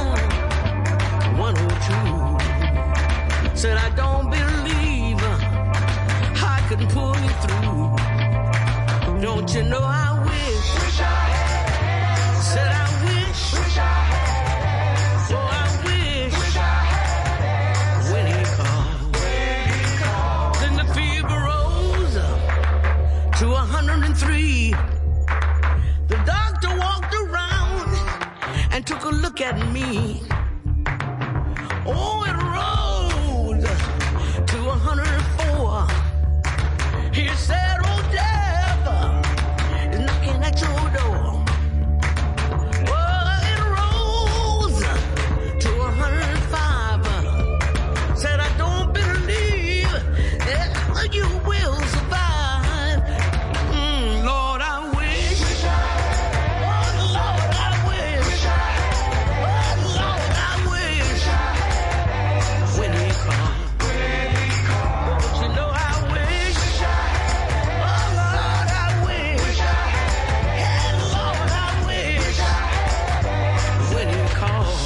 102. Said I don't believe I can pull you through. Don't you know I wish? Wish I had. Said I wish. Wish I had. Oh, I wish. Wish I had. When he called. When he called. Then the fever rose to 103. The doctor walked around and took a look at me. Oh, it rose to 104. He said, oh, death is knocking at your door. Oh, it rose to 105. Said, I don't believe that you will survive. Lord, I wish. Oh, Lord, I wish. Oh, Lord, I wish. When he called. Don't you know I wish? Oh, Lord, I wish. Yeah, Lord, I wish. When he called.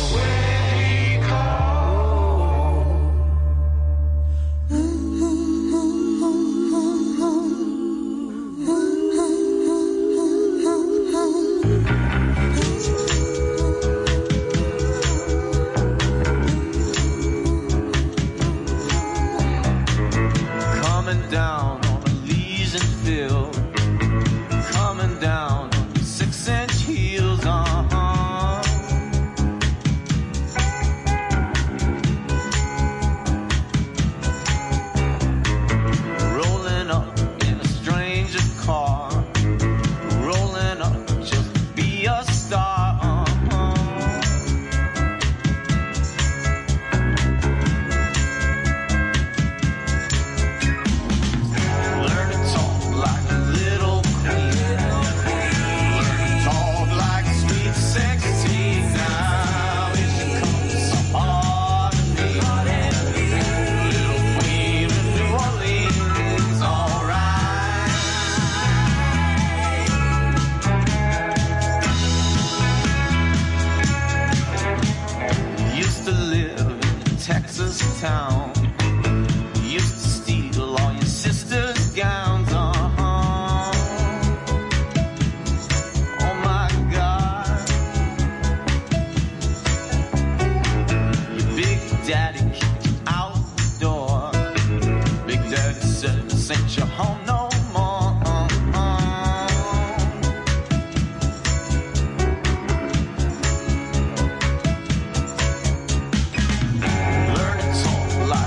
Coming down on a Elysian field, coming down on 6-inch heels, rolling up in a stranger's car, rolling up just to be a star. Learn to talk like a little queen. Learn to talk like sweet 16. Now it should come so hard to me. Little queen of New Orleans, alright. Used to live in a Texas town. Used to steal all your sister's gowns, Oh my God. Your big daddy kicked you out the door. Big daddy said, sent you home no more. Learn to talk like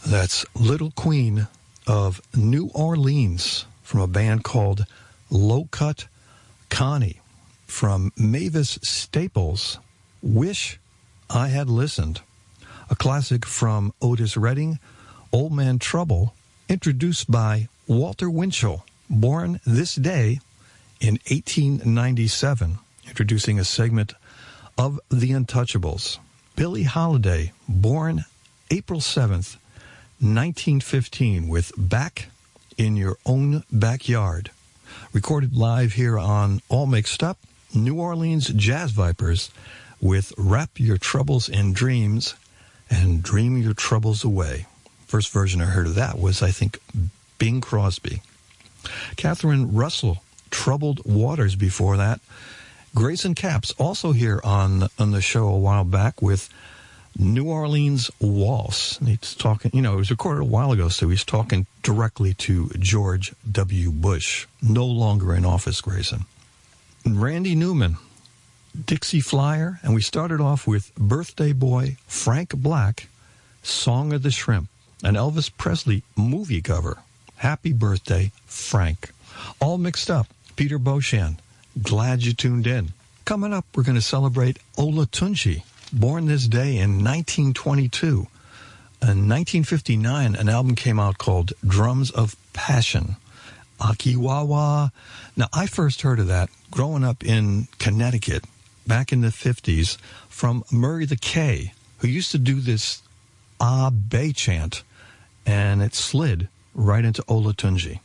That's Little Queen of New Orleans from a band called Low Cut Connie. From Mavis Staples, Wish I Had Listened. A classic from Otis Redding, Old Man Trouble, introduced by Walter Winchell, born this day in 1897, introducing a segment of The Untouchables. Billie Holiday, born April 7th, 1915, with Back in Your Own Backyard. Recorded live here on All Mixed Up, New Orleans Jazz Vipers with Wrap Your Troubles in Dreams and Dream Your Troubles Away. First version I heard of that was, I think, Bing Crosby. Catherine Russell, Troubled Waters before that. Grayson Capps, also here on the show a while back with New Orleans Waltz. He's talking, it was recorded a while ago, so he's talking directly to George W. Bush. No longer in office, Grayson. Randy Newman, Dixie Flyer, and we started off with Birthday Boy Frank Black, Song of the Shrimp, an Elvis Presley movie cover. Happy birthday, Frank. All mixed up. Peter Beauchamp, glad you tuned in. Coming up, we're going to celebrate Olatunji, born this day in 1922. In 1959, an album came out called Drums of Passion. Akiwawa. Now, I first heard of that growing up in Connecticut back in the 50s from Murray the K, who used to do this Bay chant, and it slid right into Olatunji.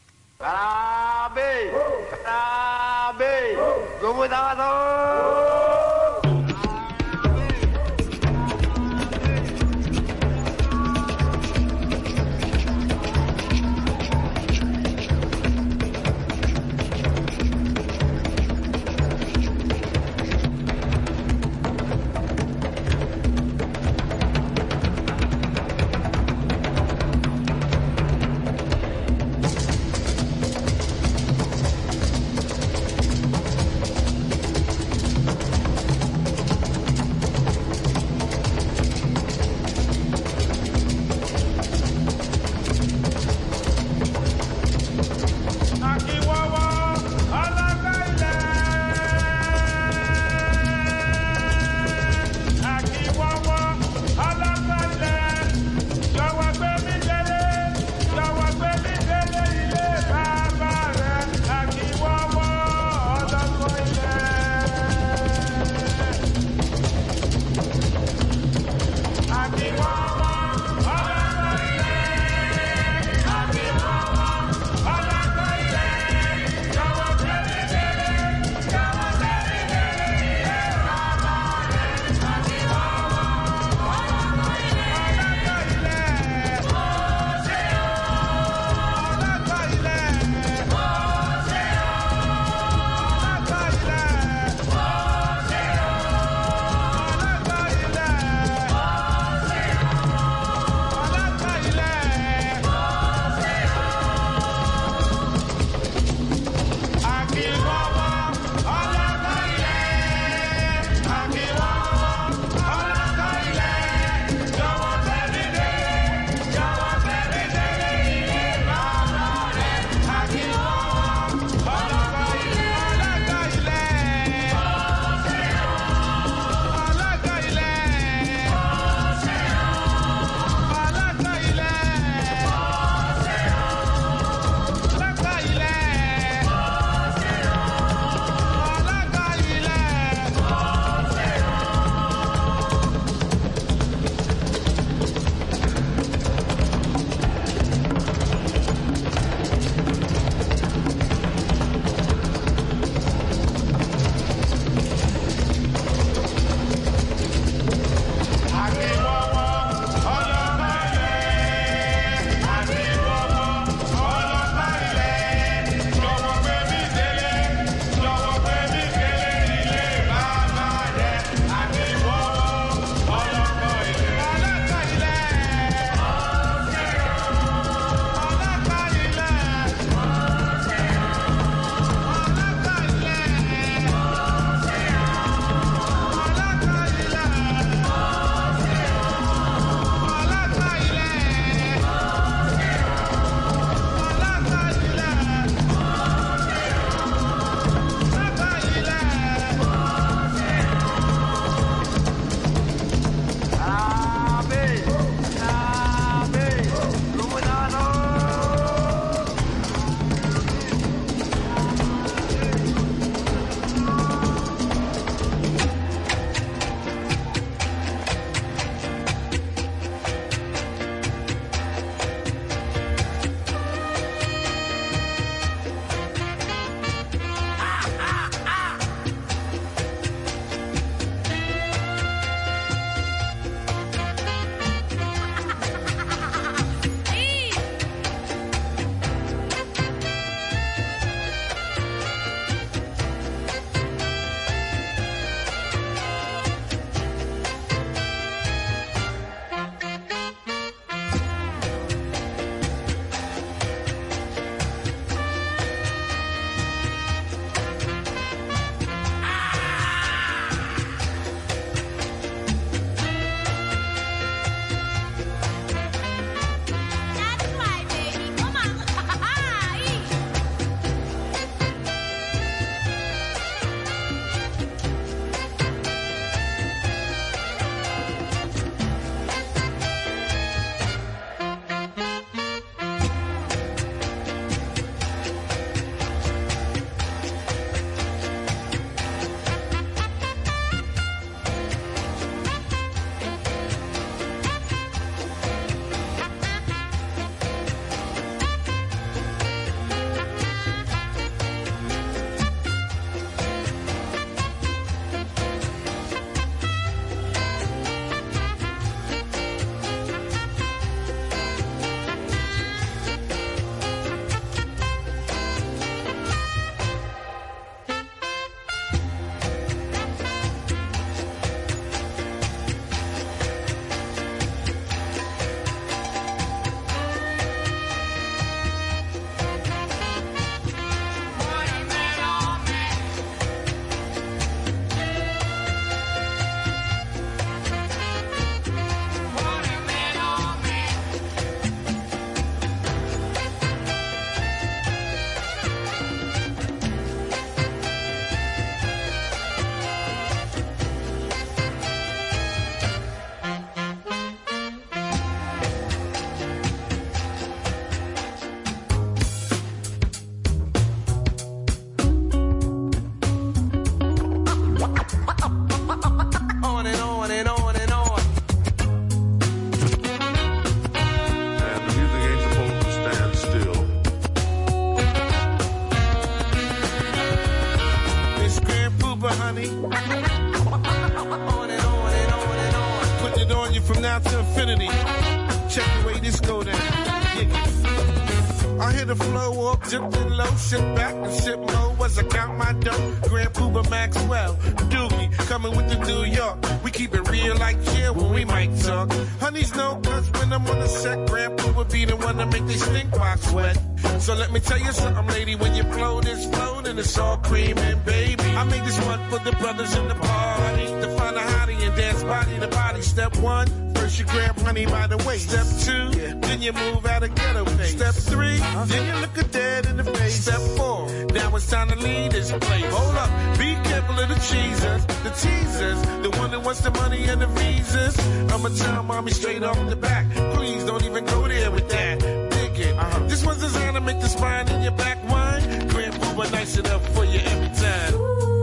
now to infinity. Check the way this go down. I hit the flow up, dipped in low, sit back and sip low as I count my dough. Grand Puba Maxwell, Doogie, coming with the New York. We keep it real like chill when we mic talk. Honeys know, cause when I'm on the set, Grand Puba be the one to make they stink box wet. So let me tell you something, lady, when you flow this flow, then it's all creaming, baby. I make this one for the brothers in the party, to find a hottie and dance body to body. Step one, first you grab honey by the waist. Step two, then you move out of ghetto face. Step three, then you look her dead in the face. Step four, now it's time to leave this place. Hold up, be careful of the cheesers, the teasers, the one that wants the money and the visas. I'ma tell mommy straight off the back, please don't even go there with that. Dig it. This one's designed to make the spine in your back whine. Grand Puba nice enough for you every time.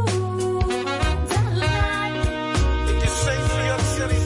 If you say New York City,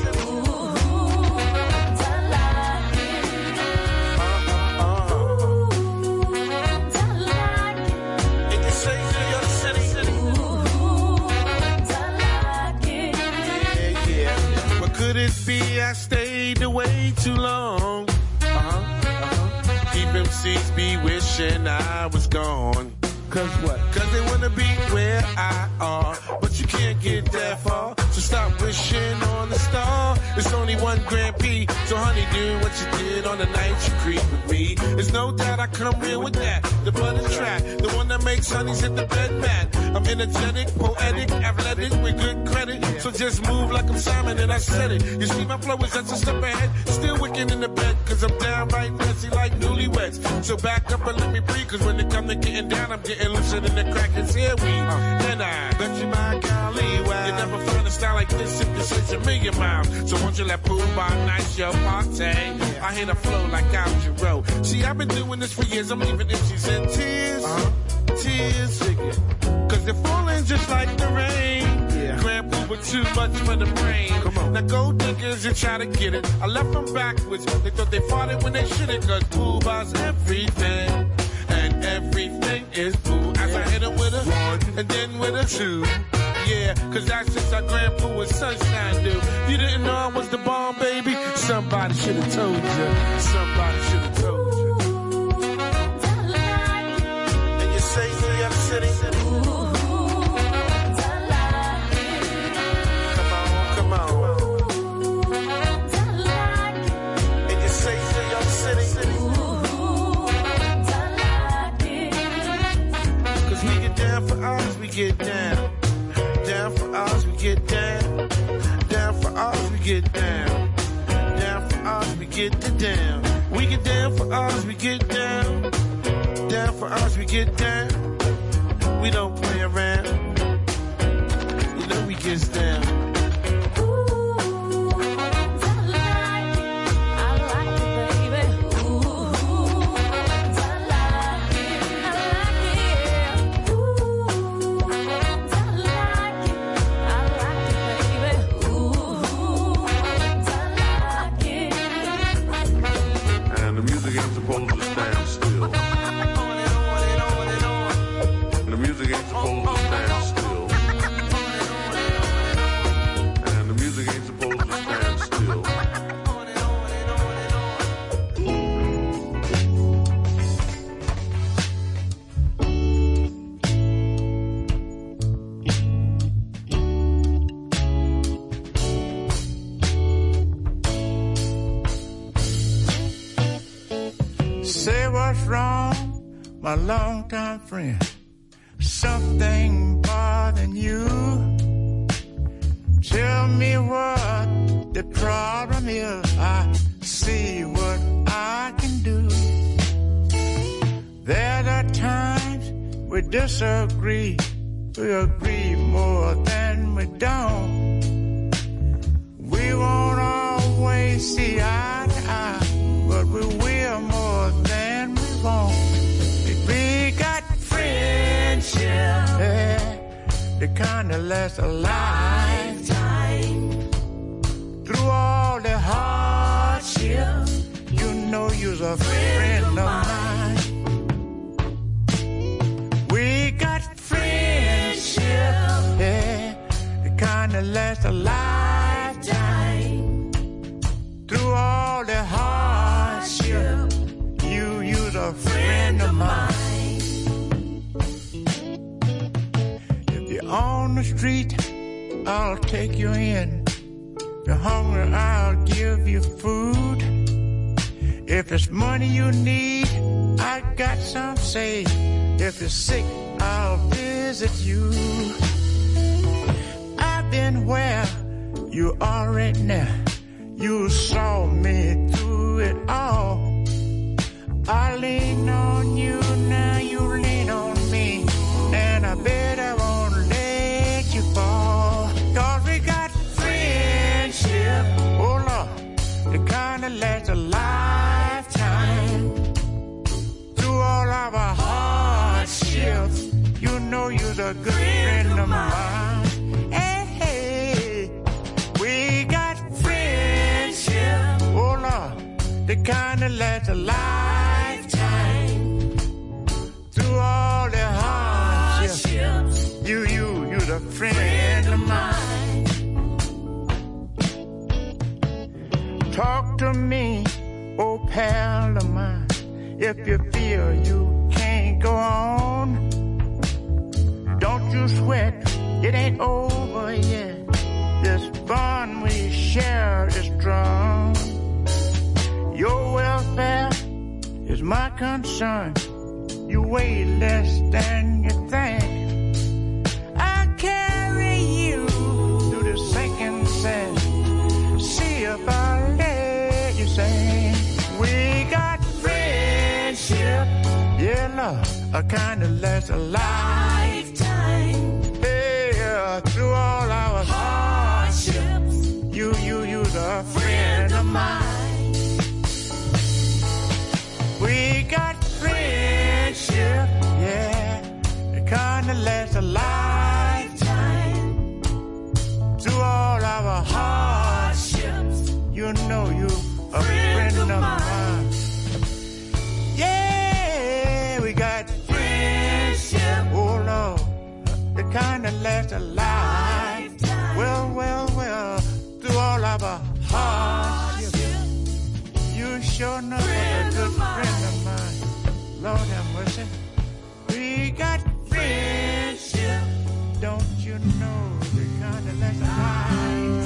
could it be I stayed away too long? Deep MCs be wishing I was gone. Cause what? Cause they wanna be where I are, but you can't get that far. So stop wishing on the star. It's only one Grand P, so honey, do what you did on the night you creep with me. There's no doubt I come real with that. The butter track, the one that makes honeys hit the bed mat. I'm energetic, poetic, athletic, with good credit. So just move like I'm Simon and I said it. You see my flow is just a step ahead. Still wicked in the bed, cause I'm downright messy like newlyweds. So back up and let me breathe, cause when it come to getting down, I'm getting looser than the crackers here we. And I bet you my golly, wow. You never find a style like this if you search a million miles. So won't you let Puba nice your party? I hit a flow like Al Jarreau. See, I've been doing this for years. I'm leaving issues in tears. Tears. Cause they're falling just like the rain. Grand Puba too much for the brain. Now go diggers and try to get it. I left them backwards. They thought they fought it when they shouldn't. Cause Puba's everything. And everything is boo. As I hit him with a one and then with a two. Yeah, cause that's just how Grand Puba Sunshine do. You didn't know I was the bomb, baby? Somebody should've told you. Somebody should've told you. And you say New York City. Come on. And you say New York City. Cause we get down for ours, we get down. Down for ours, we get down. Down for ours, we get down. Down for ours, we get the down. We get down for ours, we get down. Down for ours, we get down. We don't play around. You know we gets down. My longtime friend, something bothering you. Tell me what the problem is. I see what I can do. There are times we disagree. We agree more than we don't. We won't always see eye to eye, but we will more than we won't. We got friendship, yeah, the kind that lasts a lifetime. Through all the hardship, you know you're a friend of mine. We got friendship, yeah, the kind that lasts a lifetime. street, I'll take you in. If you're hungry, I'll give you food. If it's money you need, I got some saved. If you're sick, I'll visit you. I've been where you are right now. You saw me through it all. I lean on you, now you lean on me. And I bet I won't let you fall. 'Cause we got friendship, oh Lord, the kind that lasts a lifetime. Through all of our hardships, you know you're a good friend of mine. Hey, hey, we got friendship, oh Lord, the kind that lasts a lifetime. Through all the hardships, you're the friend of mine. Talk to me, oh pal of mine, if you feel you can't go on. Don't you sweat, it ain't over yet. This bond we share is strong. Your welfare is my concern. You weigh less than you think. I carry you through the sinking sand. See if I let you sing. We got friendship, yeah, love, a kind that lasts a lifetime. Yeah, through all our hardships, you're the friend of mine. We got friendship, yeah, the kind that lasts a lifetime. Through all our hardships, you know you're a friend of mine. Yeah, we got friendship, oh Lord, the kind that lasts a lifetime. Well, through all our hardships, you sure know you're a good friend of mine. Lord have mercy. We got friendship, don't you know, the kind that lasts a lifetime.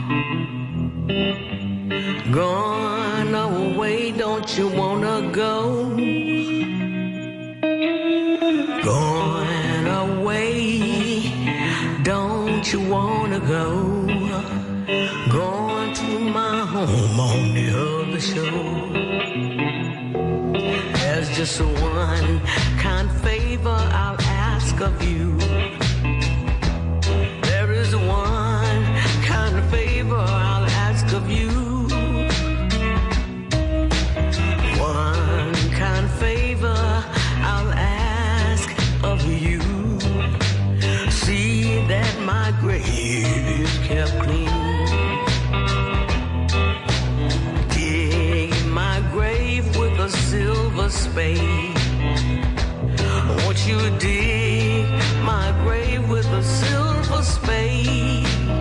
Gone away, don't you wanna go? Going away, don't you wanna go? Going to my home on the other shore. There's just one kind favor I'll ask of you. There is one kind of favor I'll ask of you. One kind of favor I'll ask of you. See that my grave is kept clean. Dig my grave with a silver spade. Won't you dig my grave with a silver spade?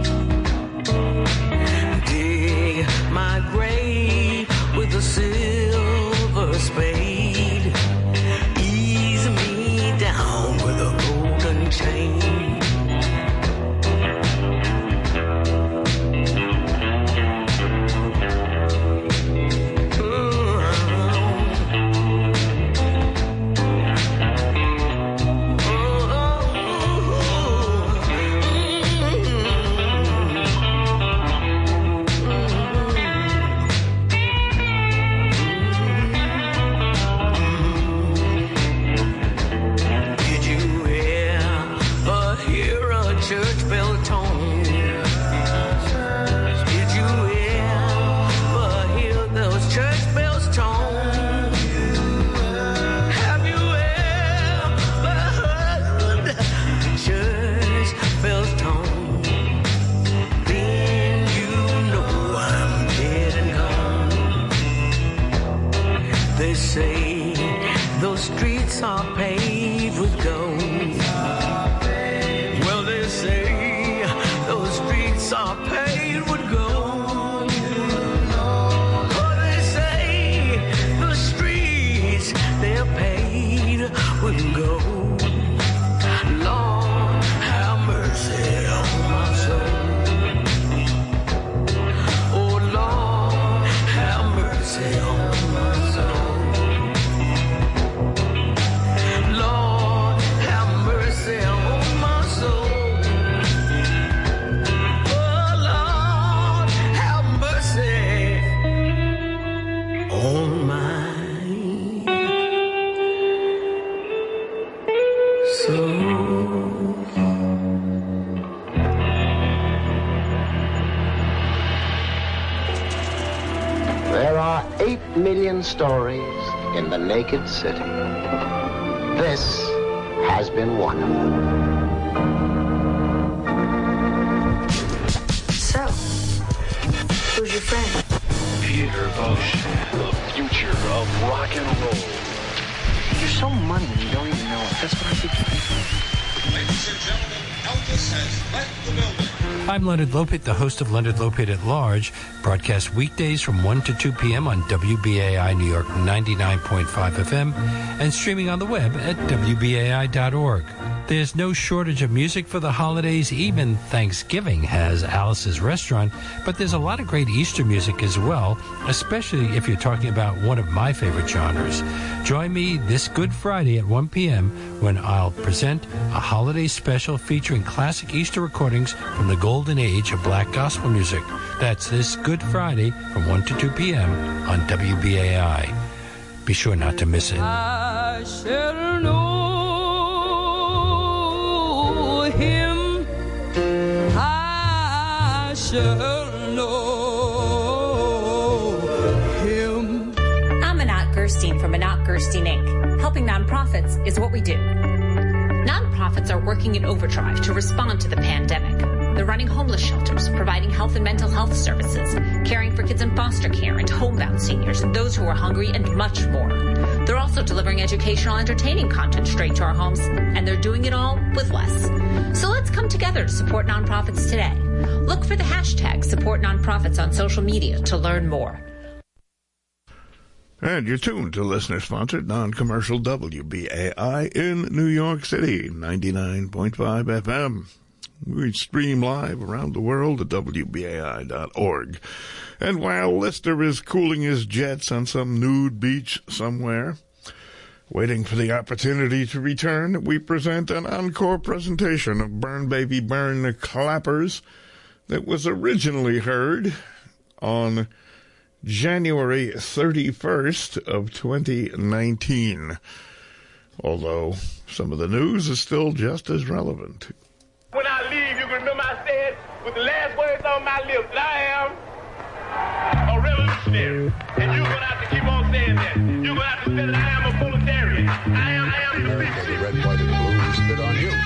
Dig my grave with a silver spade. Ease me down with a golden chain. Are paved with gold. Well, they say those streets are paved with gold. Oh, they say the streets, they're paved with gold. Lord, have mercy on my soul. Oh, Lord, have mercy on my soul. There are 8 million stories in the naked city. This has been one of them. So, who's your friend? Peter Bosch, the future of rock and roll. You're so money you don't even know it. That's what I keep saying. Ladies and gentlemen, Elvis has left the building. I'm Leonard Lopate, the host of Leonard Lopate at Large, broadcast weekdays from 1 to 2 p.m. on WBAI New York 99.5 FM and streaming on the web at WBAI.org. There's no shortage of music for the holidays. Even Thanksgiving has Alice's Restaurant, but there's a lot of great Easter music as well, especially if you're talking about one of my favorite genres. Join me this Good Friday at 1 p.m. when I'll present a holiday special featuring classic Easter recordings from the golden age of black gospel music. That's this Good Friday from 1 to 2 p.m. on WBAI. Be sure not to miss it. I shall know him. I shall know him. I'm Anat Gerstein from Anat Gerstein Inc. Helping nonprofits is what we do. Nonprofits are working in overdrive to respond to the pandemic. They're running homeless shelters, providing health and mental health services, caring for kids in foster care and homebound seniors, those who are hungry, and much more. They're also delivering educational, entertaining content straight to our homes, and they're doing it all with less. So let's come together to support nonprofits today. Look for the hashtag Support Nonprofits on social media to learn more. And you're tuned to listener-sponsored, non-commercial WBAI in New York City, 99.5 FM. We stream live around the world at WBAI.org. And while Lester is cooling his jets on some nude beach somewhere, waiting for the opportunity to return, we present an encore presentation of Burn Baby Burn Clappers that was originally heard on January 31st of 2019. Although some of the news is still just as relevant. When I leave, you can remember I said with the last words on my lips that I am a revolutionary. And you're going to have to keep on saying that. You're going to have to say that I am a proletarian. I am the people. The red, white, and blue spit on you.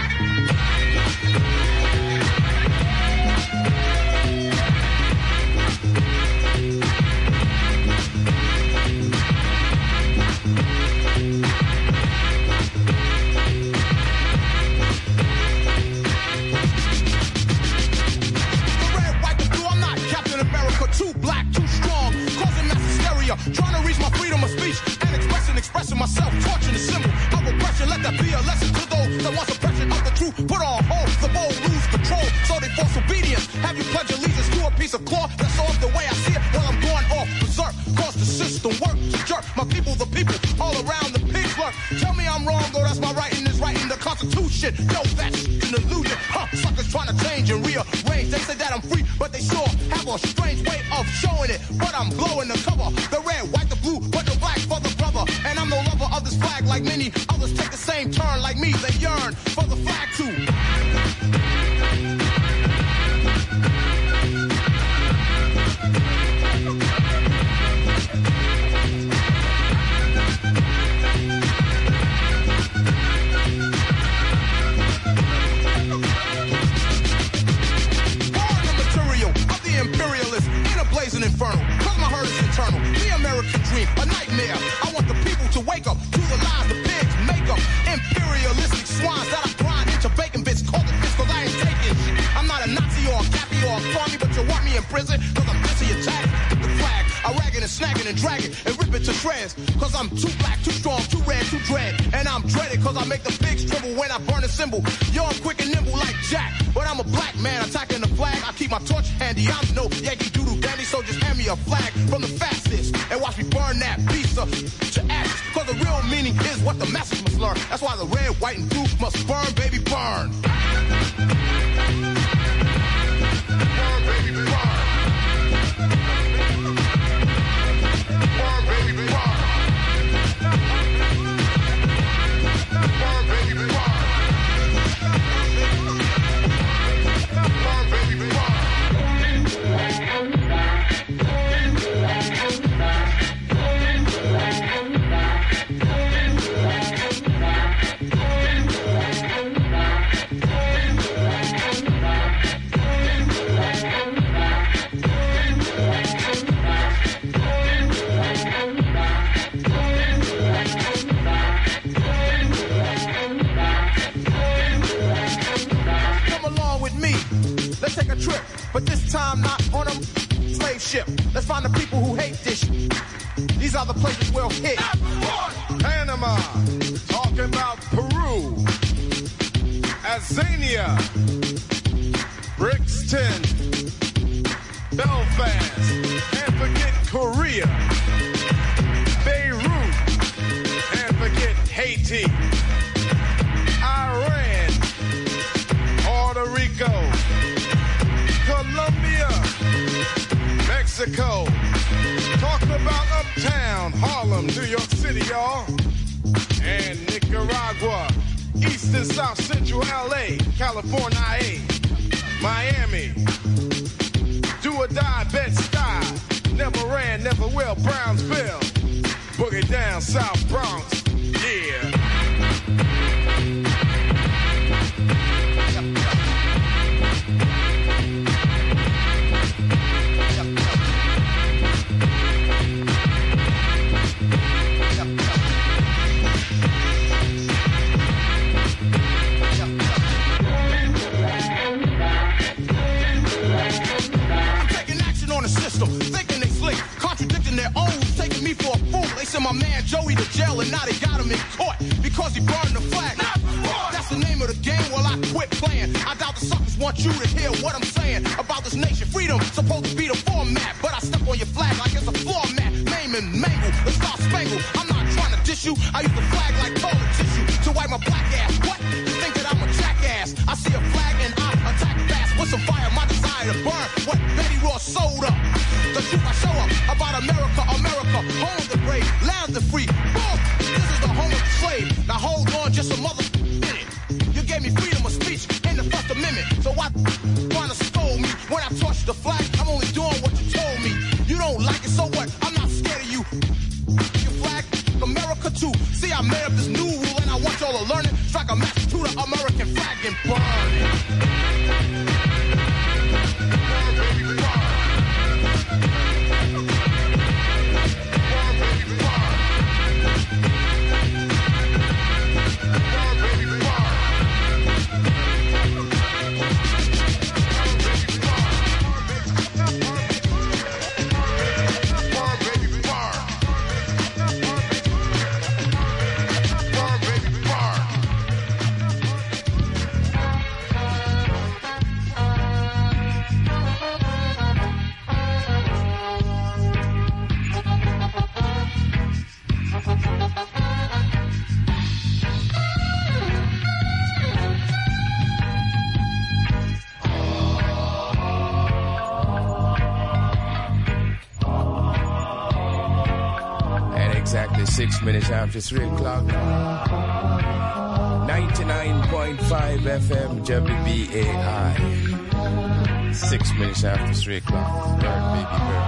Too black, too strong, causing mass hysteria. Trying to reach my freedom of speech and expressing myself, torching the symbol of oppression. Let that be a lesson to those that want suppression of the truth. Put on hold, the bold lose control, so they force obedience. Have you pledge allegiance to a piece of cloth that's off the way I see it while I'm going off berserk? Cause the system works to jerk my people, the people all around the pigs lurk. Tell me I'm wrong, though that's my writing is writing the Constitution. Yo, that's an illusion. Suckers trying to change and rearrange. They say that I'm free, but they sure have a strange way of showing it. But I'm blowing the cover, the red, white, the blue, but the black for the brother. And I'm no lover of this flag like many others take the same turn like me. They yearn for the flag too. Imperialist in a blazing inferno, cause my hurt is internal. The American dream, a nightmare. I want the people to wake up to the lies the pigs make up. Imperialistic swines that I grind into bacon bits. Call it bits cause I ain't taking shit. I'm not a Nazi or a Cappy or a crummy, but you want me in prison cause I'm busy attacked. The flag, I ragging and snagging and dragging and rip it to shreds. Cause I'm too black, too strong, too red, too dread. And I'm dreaded cause I make the pigs tremble when I burn a symbol. Yo, I'm quick and nimble like Jack, but I'm a black man attacking the flag. I keep my torch handy. I'm no Yankee Doodle Dandy, so just hand me a flag from the fastest and watch me burn that piece of to ashes. Cause the real meaning is what the message must learn. That's why the red, white, and blue must burn, baby, burn. Burn, baby, burn. Burn, baby, burn. Burn, baby, burn. Burn, baby, burn. Let's take a trip, but this time not on a slave ship. Let's find the people who hate this shit. These are the places we'll hit. Panama, talking about Peru, Azania, Brixton, Belfast, and forget Korea, Beirut, and forget Haiti, Iran, Puerto Rico, Colombia, Mexico, talking about Uptown, Harlem, New York City, y'all, and Nicaragua, East and South Central LA, California, Miami, do or die, Bed-Stuy, never ran, never will, Brownsville, boogie down, South Bronx, yeah. My man Joey to jail and now they got him in court because he burned the flag. That's the name of the game. Well, I quit playing. I doubt the want you to hear what I'm saying about this nation. Freedom supposed to be the format, but I step on your flag like it's a floor mat. Maim and mangle, the star spangled. I'm not trying to diss you. I use the flag like toilet tissue to wipe my black ass. What? You think that I'm a jackass? I see a flag and I attack fast with some fire. My desire to burn what Betty Ross sold up. The truth I show up about America, America, home of the brave, land of the free. Boom! This is the home of the slave. Now hold on just a mother minute. You gave me freedom of speech in the First Amendment. So why wanna scold me when I torch the flag? I'm only doing what you told me. You don't like it, so what? I'm not scared of you. Your flag, America too. See, I made up this new rule and I want y'all to learn it. Strike a match to the American flag and burn it. Exactly 6 minutes after 3 o'clock. 99.5 FM WBAI. 6 minutes after 3 o'clock. Bird, baby bird.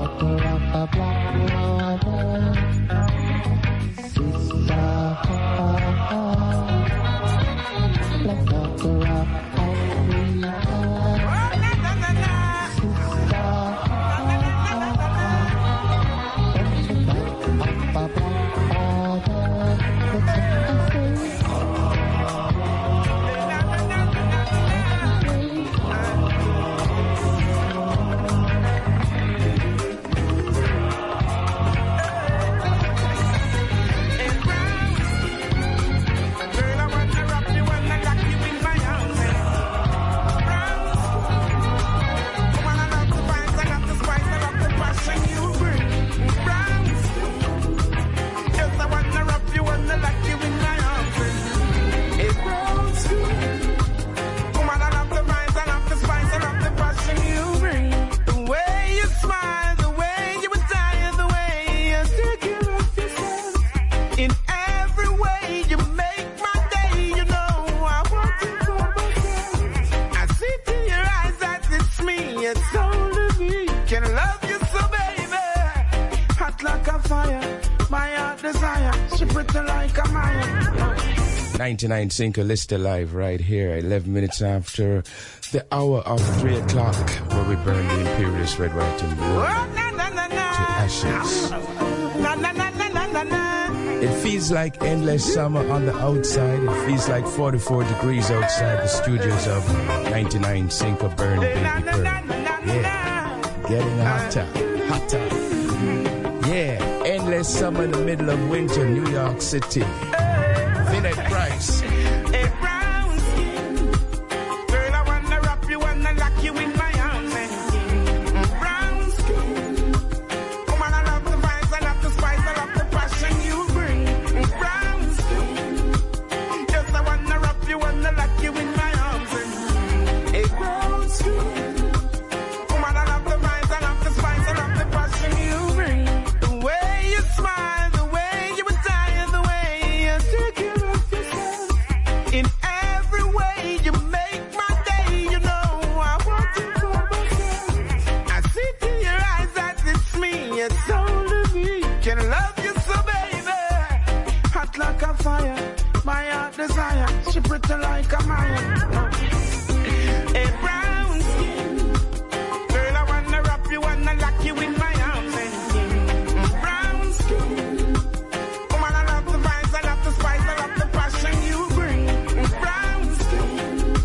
99 Sinker List Alive right here, 11 minutes after the hour of 3 o'clock, where we burn the imperialist red, white, and blue to ashes. It feels like endless summer on the outside. It feels like 44 degrees outside the studios of 99 Sinker Burn Baby Burn. Yeah, getting hotter, hotter. Yeah, endless summer in the middle of winter, New York City. Vinette Price. Hey, brown skin. Girl, I wanna wrap you, wanna lock you in my arms. Brown skin. Woman, I love the vibes, I love the spice, I love the passion you bring. Brown skin. Just I wanna wrap you, wanna lock you in my arms. Hey, brown skin. Woman, I love the vibes, I love the spice, I love the passion you bring. The way you smile, the way you attire, the way you take it. In every way you make my day, you know I want you for myself. I see to your eyes that it's me, it's only me. Can love you so, baby. Hot like a fire, my heart desire. She pretty like a Maya.